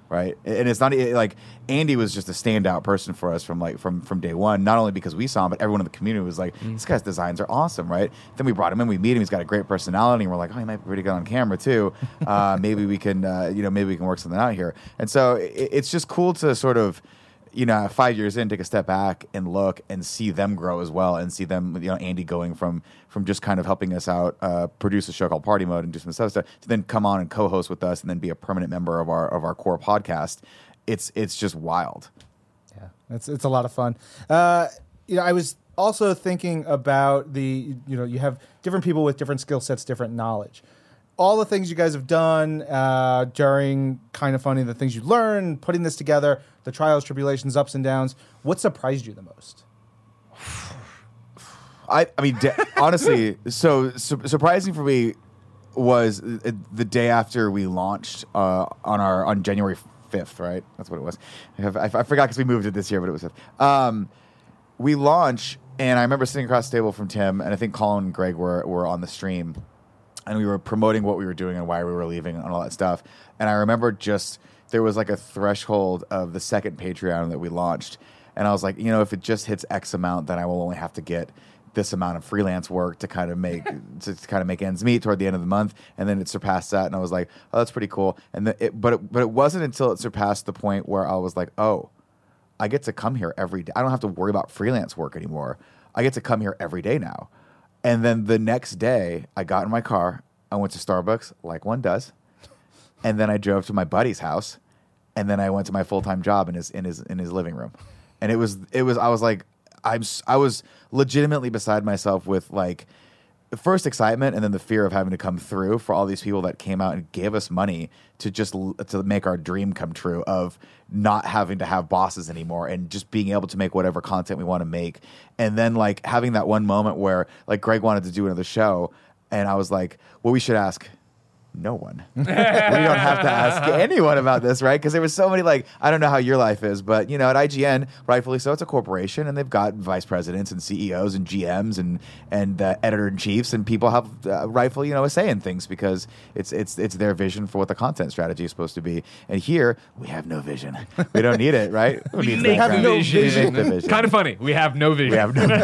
right? And it's not like Andy was just a standout person for us from like from from day one. Not only because we saw him, but everyone in the community was like, "This guy's designs are awesome," right? Then we brought him in, we meet him, he's got a great personality, and we're like, "Oh, he might be pretty good on camera too. Uh, maybe we can, uh, you know, maybe we can work something out here." And so it, it's just cool to sort of, you know, five years in, take a step back and look and see them grow as well, and see them, you know, Andy going from from just kind of helping us out, uh, produce a show called Party Mode and do some stuff, stuff, to then come on and co-host with us and then be a permanent member of our of our core podcast. It's it's just wild. Yeah, it's it's a lot of fun. Uh, you know, I was also thinking about the, you know, you have different people with different skill sets, different knowledge. All the things you guys have done uh, during Kind of Funny, the things you learned, putting this together, the trials, tribulations, ups and downs. What surprised you the most? I, I mean, de- honestly, so su- surprising for me was uh, the day after we launched uh, on our on January fifth, right? That's what it was. I, have, I, I forgot because we moved it this year, but it was fifth. Um, we launch, and I remember sitting across the table from Tim, and I think Colin and Greg were were on the stream, and we were promoting what we were doing and why we were leaving and all that stuff. And I remember just there was like a threshold of the second Patreon that we launched, and I was like, you know, if it just hits X amount, then I will only have to get this amount of freelance work to kind of make to, to kind of make ends meet toward the end of the month. And then it surpassed that, and I was like, oh, that's pretty cool. And the, it, but it, but it wasn't until it surpassed the point where I was like, oh, I get to come here every day. I don't have to worry about freelance work anymore. I get to come here every day now. And then the next day, I got in my car, I went to Starbucks like one does, and then I drove to my buddy's house, and then I went to my full time job in his in his in his living room. And it was it was I was like, I'm I was legitimately beside myself with like first excitement and then the fear of having to come through for all these people that came out and gave us money to just to make our dream come true of not having to have bosses anymore and just being able to make whatever content we want to make. And then like having that one moment where like Greg wanted to do another show, and I was like, well, we should ask no one. We don't have to ask anyone about this, right? Because there was so many, like, I don't know how your life is, but, you know, at I G N, rightfully so, it's a corporation, and they've got vice presidents and C E Os and G Ms and and uh, editor-in-chiefs, and people have uh, rightfully, you know, a say in things because it's it's it's their vision for what the content strategy is supposed to be. And here, we have no vision. We don't need it, right? We need make the the vision. vision. We make the vision. Kind of funny. We have no vision. We have no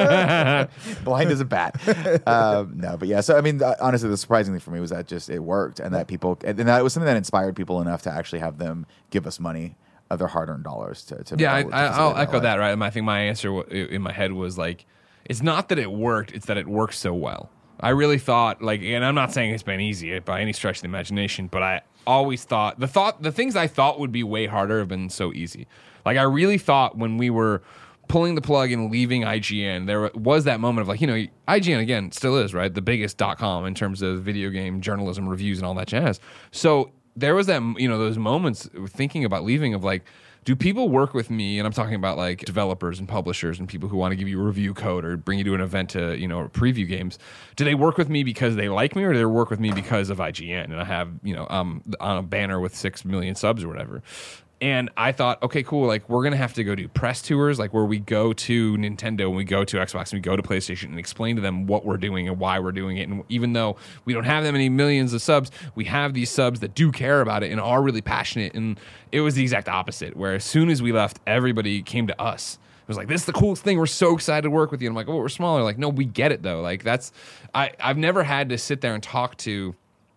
vision. Blind as a bat. Um, no, but yeah. So I mean, uh, honestly, the surprising thing for me was that just it worked, and that people, and that was something that inspired people enough to actually have them give us money of their hard-earned dollars to. to Yeah, I, to I, I'll echo way. that. Right. I think my answer w- in my head was like, it's not that it worked; it's that it worked so well. I really thought, like, and I'm not saying it's been easy by any stretch of the imagination, but I always thought the thought the things I thought would be way harder have been so easy. Like, I really thought when we were pulling the plug and leaving I G N, there was that moment of like, you know, I G N again still is, right, the biggest dot com in terms of video game journalism reviews and all that jazz. So there was that, you know, those moments thinking about leaving of like, do people work with me? And I'm talking about like developers and publishers and people who want to give you a review code or bring you to an event to, you know, preview games. Do they work with me because they like me, or do they work with me because of I G N? And I have, you know, um, on a banner with six million subs or whatever. And I thought, okay, cool. Like, we're gonna have to go do press tours, like where we go to Nintendo and we go to Xbox and we go to PlayStation and explain to them what we're doing and why we're doing it. And even though we don't have that many millions of subs, we have these subs that do care about it and are really passionate. And it was the exact opposite, where as soon as we left, everybody came to us. It was like, this is the coolest thing. We're so excited to work with you. And I'm like, oh, we're smaller. Like, no, we get it though. Like, that's I I've never had to sit there and talk to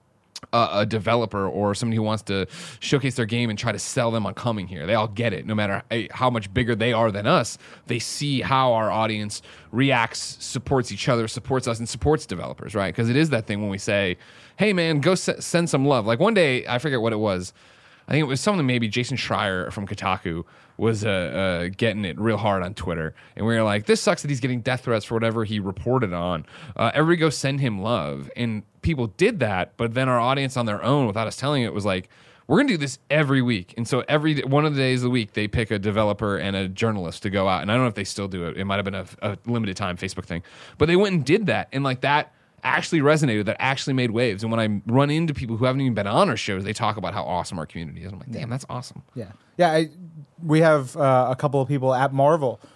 Uh, a developer or somebody who wants to showcase their game and try to sell them on coming here. They all get it. No matter how much bigger they are than us, they see how our audience reacts, supports each other, supports us, and supports developers, right? Because it is that thing when we say, hey, man, go s- send some love. Like one day, I forget what it was. I think it was something maybe Jason Schreier from Kotaku was uh, uh, getting it real hard on Twitter. And we were like, this sucks that he's getting death threats for whatever he reported on. Uh, everybody go send him love. And people did that, but then our audience on their own, without us telling it, was like, we're going to do this every week. And so every one of the days of the week, they pick a developer and a journalist to go out. And I don't know if they still do it. It might have been a, a limited time Facebook thing. But they went and did that. And like that actually resonated, that actually made waves. And when I run into people who haven't even been on our shows, they talk about how awesome our community is. I'm like, damn, that's awesome. Yeah. Yeah. I, we have uh, a couple of people at Marvel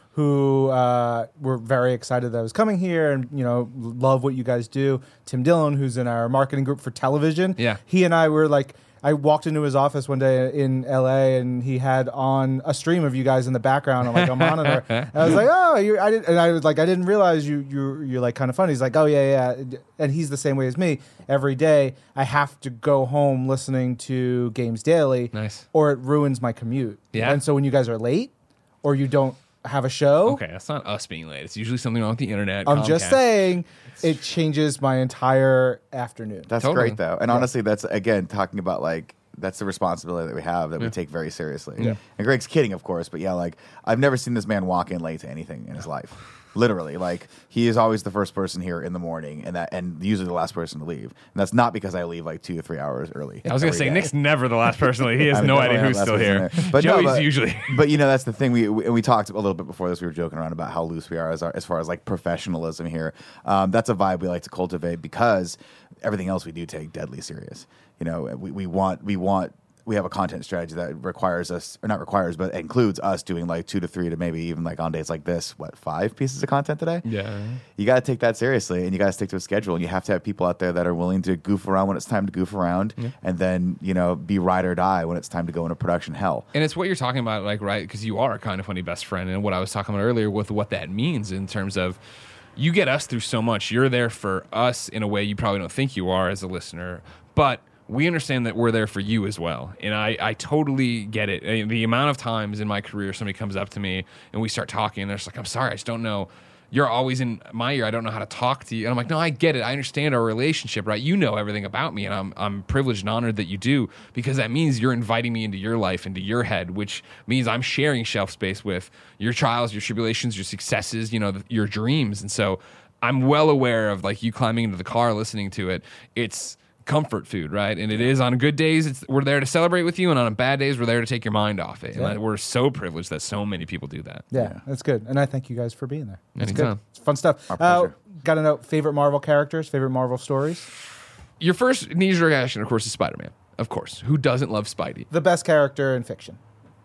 who uh, were very excited that I was coming here and, you know, love what you guys do. Tim Dillon, who's in our marketing group for television. Yeah. He and I were like, I walked into his office one day in L A and he had on a stream of you guys in the background on like a monitor. And I was like, oh, you I didn't, and I was like, I didn't realize you, you, you're like kind of funny. He's like, oh yeah, yeah. And he's the same way as me. Every day I have to go home listening to Games Daily. Nice. Or it ruins my commute. Yeah. And so when you guys are late or you don't have a show. Okay, that's not us being late. It's usually something wrong with the internet. I'm just Comcast. saying it changes my entire afternoon. That's Totally. great though, and honestly, that's again talking about like that's the responsibility that we have that we take very seriously. Yeah. And Greg's kidding, of course, but yeah, like I've never seen this man walk in late to anything in his life. Literally, like he is always the first person here in the morning, and that and usually the last person to leave. And that's not because I leave like two or three hours early. I was going to every say, day. Nick's never the last person. to leave. He has I'm no definitely idea not who's the last still person here. there. But no, Joey's but- usually. But you know, that's the thing. We, we and we talked a little bit before this. We were joking around about how loose we are as our, as far as like professionalism here. Um, that's a vibe we like to cultivate because everything else we do take deadly serious. You know, we, we want we want. We have a content strategy that requires us, or not requires, but includes us doing like two to three to maybe even like on days like this, what, five pieces of content today? Yeah. You got to take that seriously and you got to stick to a schedule. And you have to have people out there that are willing to goof around when it's time to goof around and then, you know, be ride or die when it's time to go into production hell. And it's what you're talking about, like, right? Because you are a kind of funny best friend. And what I was talking about earlier with what that means in terms of you get us through so much. You're there for us in a way you probably don't think you are as a listener. But we understand that we're there for you as well. And I, I totally get it. I mean, the amount of times in my career somebody comes up to me and we start talking and they're just like, I'm sorry, I just don't know. You're always in my ear. I don't know how to talk to you. And I'm like, no, I get it. I understand our relationship, right? You know everything about me, and I'm I'm privileged and honored that you do, because that means you're inviting me into your life, into your head, which means I'm sharing shelf space with your trials, your tribulations, your successes, you know, th- your dreams. And so I'm well aware of like you climbing into the car, listening to it. It's comfort food, right? And it is on good days, it's, we're there to celebrate with you, and on bad days, we're there to take your mind off it. And Yeah. that- we're so privileged that so many people do that. Yeah, that's good. And I thank you guys for being there. It's Anytime. good. It's fun stuff. Our Uh, pleasure. Got to know favorite Marvel characters, favorite Marvel stories. Your first knee-jerk reaction, of course, is Spider-Man. Of course. Who doesn't love Spidey? The best character in fiction.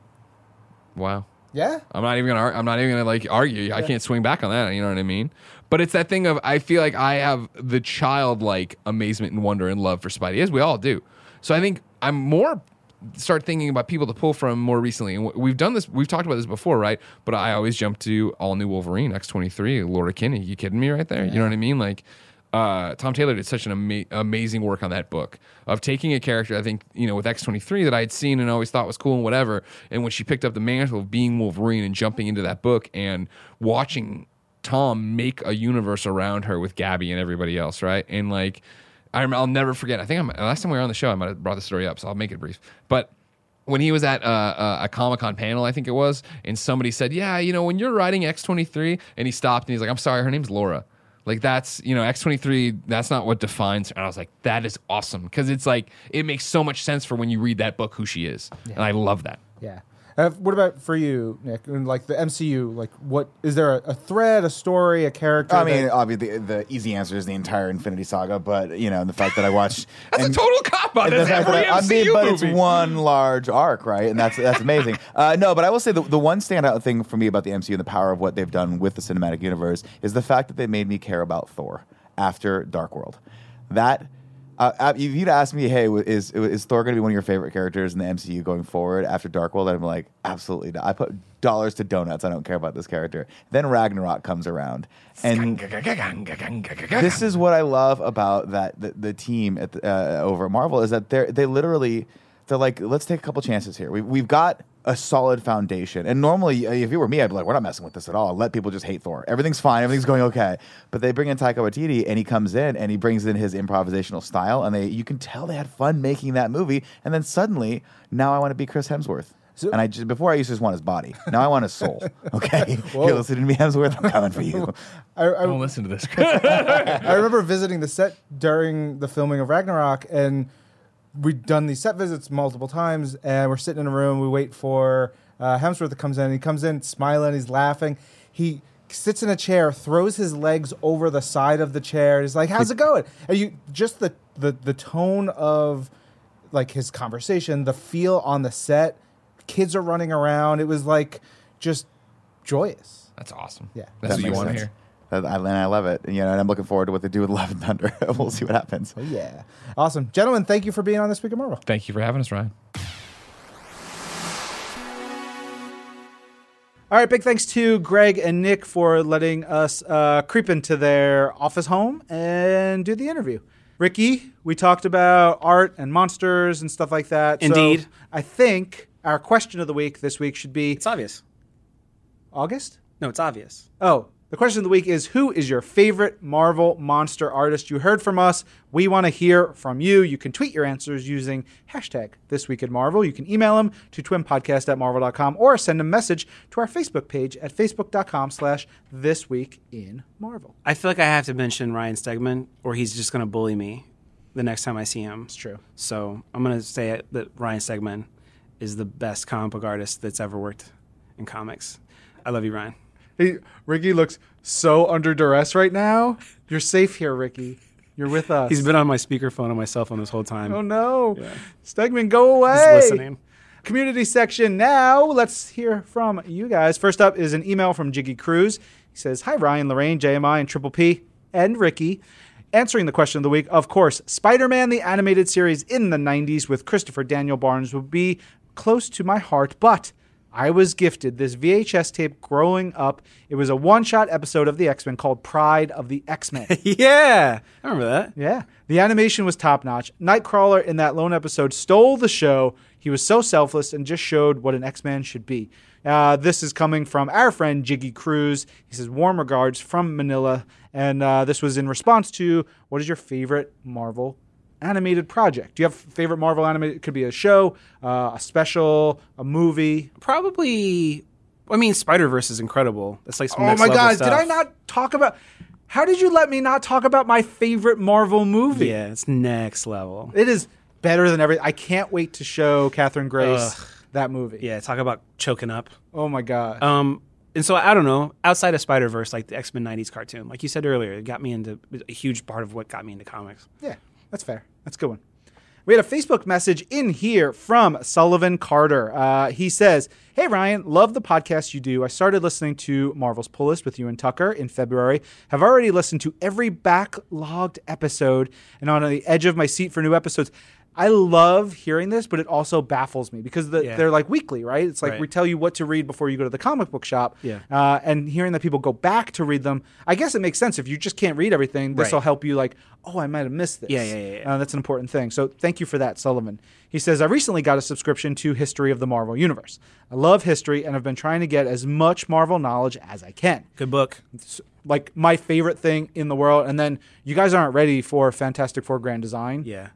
Wow. Yeah? I'm not even gonna. ar- I'm not even gonna like argue. I can't swing back on that. You know what I mean? But it's that thing of I feel like I have the childlike amazement and wonder and love for Spidey, as we all do. So I think I'm more start thinking about people to pull from more recently. And we've done this. We've talked about this before, right? But I always jump to all new Wolverine, X twenty-three, Laura Kinney. You kidding me right there? You know what I mean? Like. Uh, Tom Taylor did such an ama- amazing work on that book of taking a character, I think, you know, with X twenty-three that I had seen and always thought was cool and whatever. And when she picked up the mantle of being Wolverine and jumping into that book and watching Tom make a universe around her with Gabby and everybody else, right? And like, I rem- I'll never forget. I think I'm, last time we were on the show, I might have brought the story up, so I'll make it brief. But when he was at uh, uh, a Comic-Con panel, I think it was, and somebody said, yeah, you know, when you're writing X twenty-three, and he stopped and he's like, I'm sorry, her name's Laura. Like, that's, you know, X twenty-three, that's not what defines her. And I was like, that is awesome. Because it's like, it makes so much sense for when you read that book, who she is. And I love that. Yeah. Uh, what about for you, Nick? And, like the M C U, like what is there a, a thread, a story, a character? I mean, that- obviously, the, the easy answer is the entire Infinity Saga, but you know, the fact that I watched That's and- a total cop-out. the That's fact every that I- I M C U mean, but movie. it's one large arc, right? And that's that's amazing. uh, no, but I will say the the one standout thing for me about the M C U and the power of what they've done with the cinematic universe is the fact that they made me care about Thor after Dark World. That. Uh, if you'd ask me, hey, is is Thor going to be one of your favorite characters in the M C U going forward after Dark World? I'd be like, absolutely not. I put dollars to donuts. I don't care about this character. Then Ragnarok comes around, and this is what I love about that the, the team at the, uh, over at Marvel is that they they literally they're like, let's take a couple chances here. We, we've got a solid foundation, and normally, if it were me, I'd be like, we're not messing with this at all. I'll let people just hate Thor. Everything's fine. Everything's going okay. But they bring in Taika Waititi, and he comes in and he brings in his improvisational style, and they you can tell they had fun making that movie. And then suddenly, now I want to be Chris Hemsworth. So- and I just before I used to just want his body. Now I want his soul. Okay, Whoa. you're listening to me, Hemsworth. I'm coming for you. I, I, Don't listen to this. I remember visiting the set during the filming of Ragnarok, and we'd done these set visits multiple times, and we're sitting in a room. We wait for uh, Hemsworth that comes in. He comes in smiling. He's laughing. He sits in a chair, throws his legs over the side of the chair. He's like, "How's it going?" And you just the the the tone of like his conversation, the feel on the set. Kids are running around. It was like just joyous. That's awesome. Yeah. That's That what you makes want to sense. hear. That- I, and I love it. You know, and I'm looking forward to what they do with Love and Thunder. We'll see what happens. Oh, yeah. Awesome. Gentlemen, thank you for being on This Week in Marvel. Thank you for having us, Ryan. All right, big thanks to Greg and Nick for letting us uh, creep into their office home and do the interview. Ricky, we talked about art and monsters and stuff like that. So Indeed. I think our question of the week this week should be It's obvious. August? No, it's obvious. Oh, the question of the week is, who is your favorite Marvel monster artist? You heard from us. We want to hear from you. You can tweet your answers using hashtag This Week in Marvel. You can email them to twimpodcast at marvel dot com or send a message to our Facebook page at facebook.com slash This Week in Marvel. I feel like I have to mention Ryan Stegman, or he's just going to bully me the next time I see him. It's true. So I'm going to say that Ryan Stegman is the best comic book artist that's ever worked in comics. I love you, Ryan. Hey, Ricky looks so under duress right now. You're safe here, Ricky. You're with us. He's been on my speakerphone on my cell phone this whole time. Oh, no. Yeah. Stegman, go away. He's listening. Community section now. Let's hear from you guys. First up is an email from Jiggy Cruz. He says, hi, Ryan, Lorraine, J M I, and Triple P, and Ricky. Answering the question of the week, of course, Spider-Man, the animated series in the nineties with Christopher Daniel Barnes would be close to my heart, but I was gifted this V H S tape growing up. It was a one-shot episode of the X-Men called Pride of the X-Men. Yeah, I remember that. Yeah. The animation was top-notch. Nightcrawler in that lone episode stole the show. He was so selfless and just showed what an X-Man should be. Uh, this is coming from our friend Jiggy Cruz. He says, warm regards from Manila. And uh, this was in response to, what is your favorite Marvel animated project? Do you have a favorite Marvel animated? It could be a show, uh, a special, a movie. Probably, I mean, Spider-Verse is incredible. That's like some Oh next my level God. stuff. Did I not talk about... How did you let me not talk about my favorite Marvel movie? Yeah, it's next level. It is better than everything. I can't wait to show Catherine Grace Ugh. that movie. Yeah, talk about choking up. Oh my God. Um, and so I don't know, outside of Spider-Verse, like the X-Men nineties cartoon, like you said earlier, it got me into a huge part of what got me into comics. Yeah, that's fair. That's a good one. We had a Facebook message in here from Sullivan Carter. Uh, he says, hey, Ryan, love the podcast you do. I started listening to Marvel's Pull List with you and Tucker in February. Have already listened to every backlogged episode and on the edge of my seat for new episodes. I love hearing this, but it also baffles me because the, Yeah. they're like weekly, right? It's like Right. we tell you what to read before you go to the comic book shop. Yeah. Uh, and hearing that people go back to read them, I guess it makes sense. If you just can't read everything, this Right. will help you like, oh, I might have missed this. Yeah, yeah, yeah, yeah. Uh, that's an important thing. So thank you for that, Sullivan. He says, I recently got a subscription to History of the Marvel Universe. I love history and have been trying to get as much Marvel knowledge as I can. Good book. It's like my favorite thing in the world. And then you guys aren't ready for Fantastic Four Grand Design. Yeah.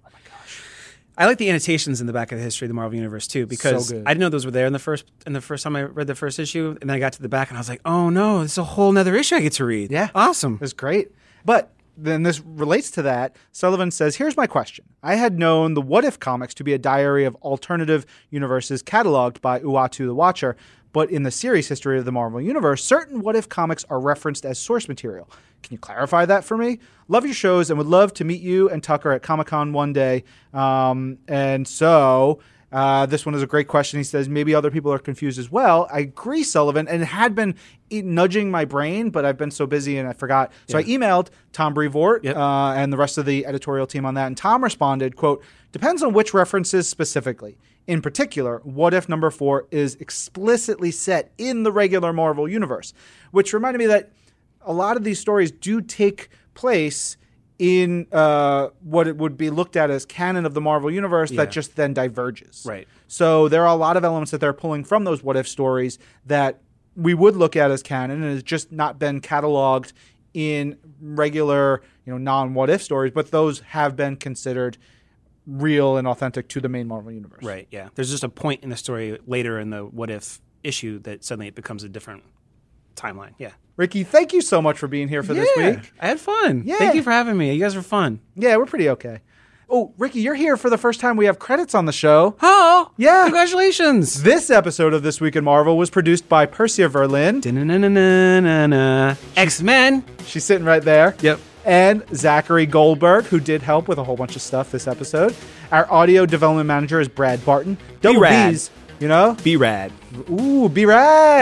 I like the annotations in the back of the History of the Marvel Universe too, because So good. I didn't know those were there in the first in the first time I read the first issue, and then I got to the back and I was like, oh no, this is a whole nother issue I get to read. Yeah. Awesome. It's great. But then this relates to that. Sullivan says, here's my question. I had known the What If comics to be a diary of alternative universes cataloged by Uatu the Watcher, but in the series History of the Marvel Universe, certain What If comics are referenced as source material. Can you clarify that for me? Love your shows and would love to meet you and Tucker at Comic-Con one day. Um, and so... Uh, this one is a great question. He says, maybe other people are confused as well. I agree, Sullivan, and it had been e- nudging my brain, but I've been so busy and I forgot. So I emailed Tom Brevoort Yep. uh, and the rest of the editorial team on that, and Tom responded, quote, depends on which references specifically. In particular, What If number four is explicitly set in the regular Marvel universe, which reminded me that a lot of these stories do take place in uh, what it would be looked at as canon of the Marvel Universe Yeah. that just then diverges. Right. So there are a lot of elements that they're pulling from those What If stories that we would look at as canon and has just not been cataloged in regular, you know, non-What If stories, but those have been considered real and authentic to the main Marvel Universe. Right. Yeah. There's just a point in the story later in the What If issue that suddenly it becomes a different timeline. Yeah. Ricky, thank you so much for being here for this Yeah, week. I had fun. Yeah. Thank you for having me. You guys were fun. Yeah, we're pretty okay. Oh, Ricky, you're here for the first time we have credits on the show. Oh, Yeah. Congratulations. This episode of This Week in Marvel was produced by Persia Verlin. Da-na-na-na-na-na. X-Men. She's sitting right there. Yep. And Zachary Goldberg, who did help with a whole bunch of stuff this episode. Our audio development manager is Brad Barton. Double rad. B's, you know? Be rad. Ooh, be rad.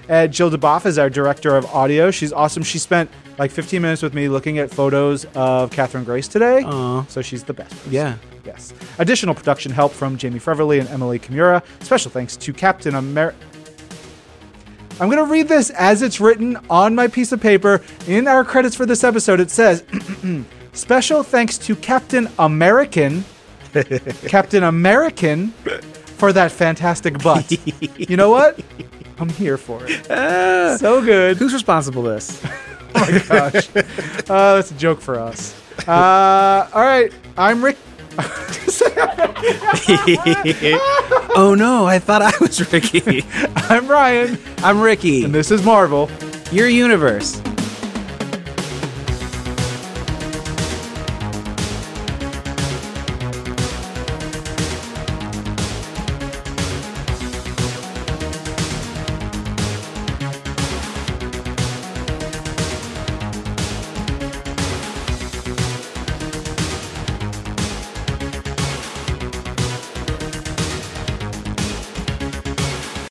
And Jill DeBoff is our director of audio. She's awesome. She spent like fifteen minutes with me looking at photos of Catherine Grace today. Aw. So she's the best person. Yeah. Yes. Additional production help from Jamie Freverly and Emily Kimura. Special thanks to Captain America. I'm going to read this as it's written on my piece of paper. In our credits for this episode, it says, special thanks to Captain American, Captain American, for that fantastic butt. You know what? I'm here for it. Uh, So good. who's responsible for this? Oh my gosh. Uh, that's a joke for us. Uh, all right. I'm Rick. Oh no, I thought I was Ricky. I'm Ryan. I'm Ricky. And this is Marvel. Your universe.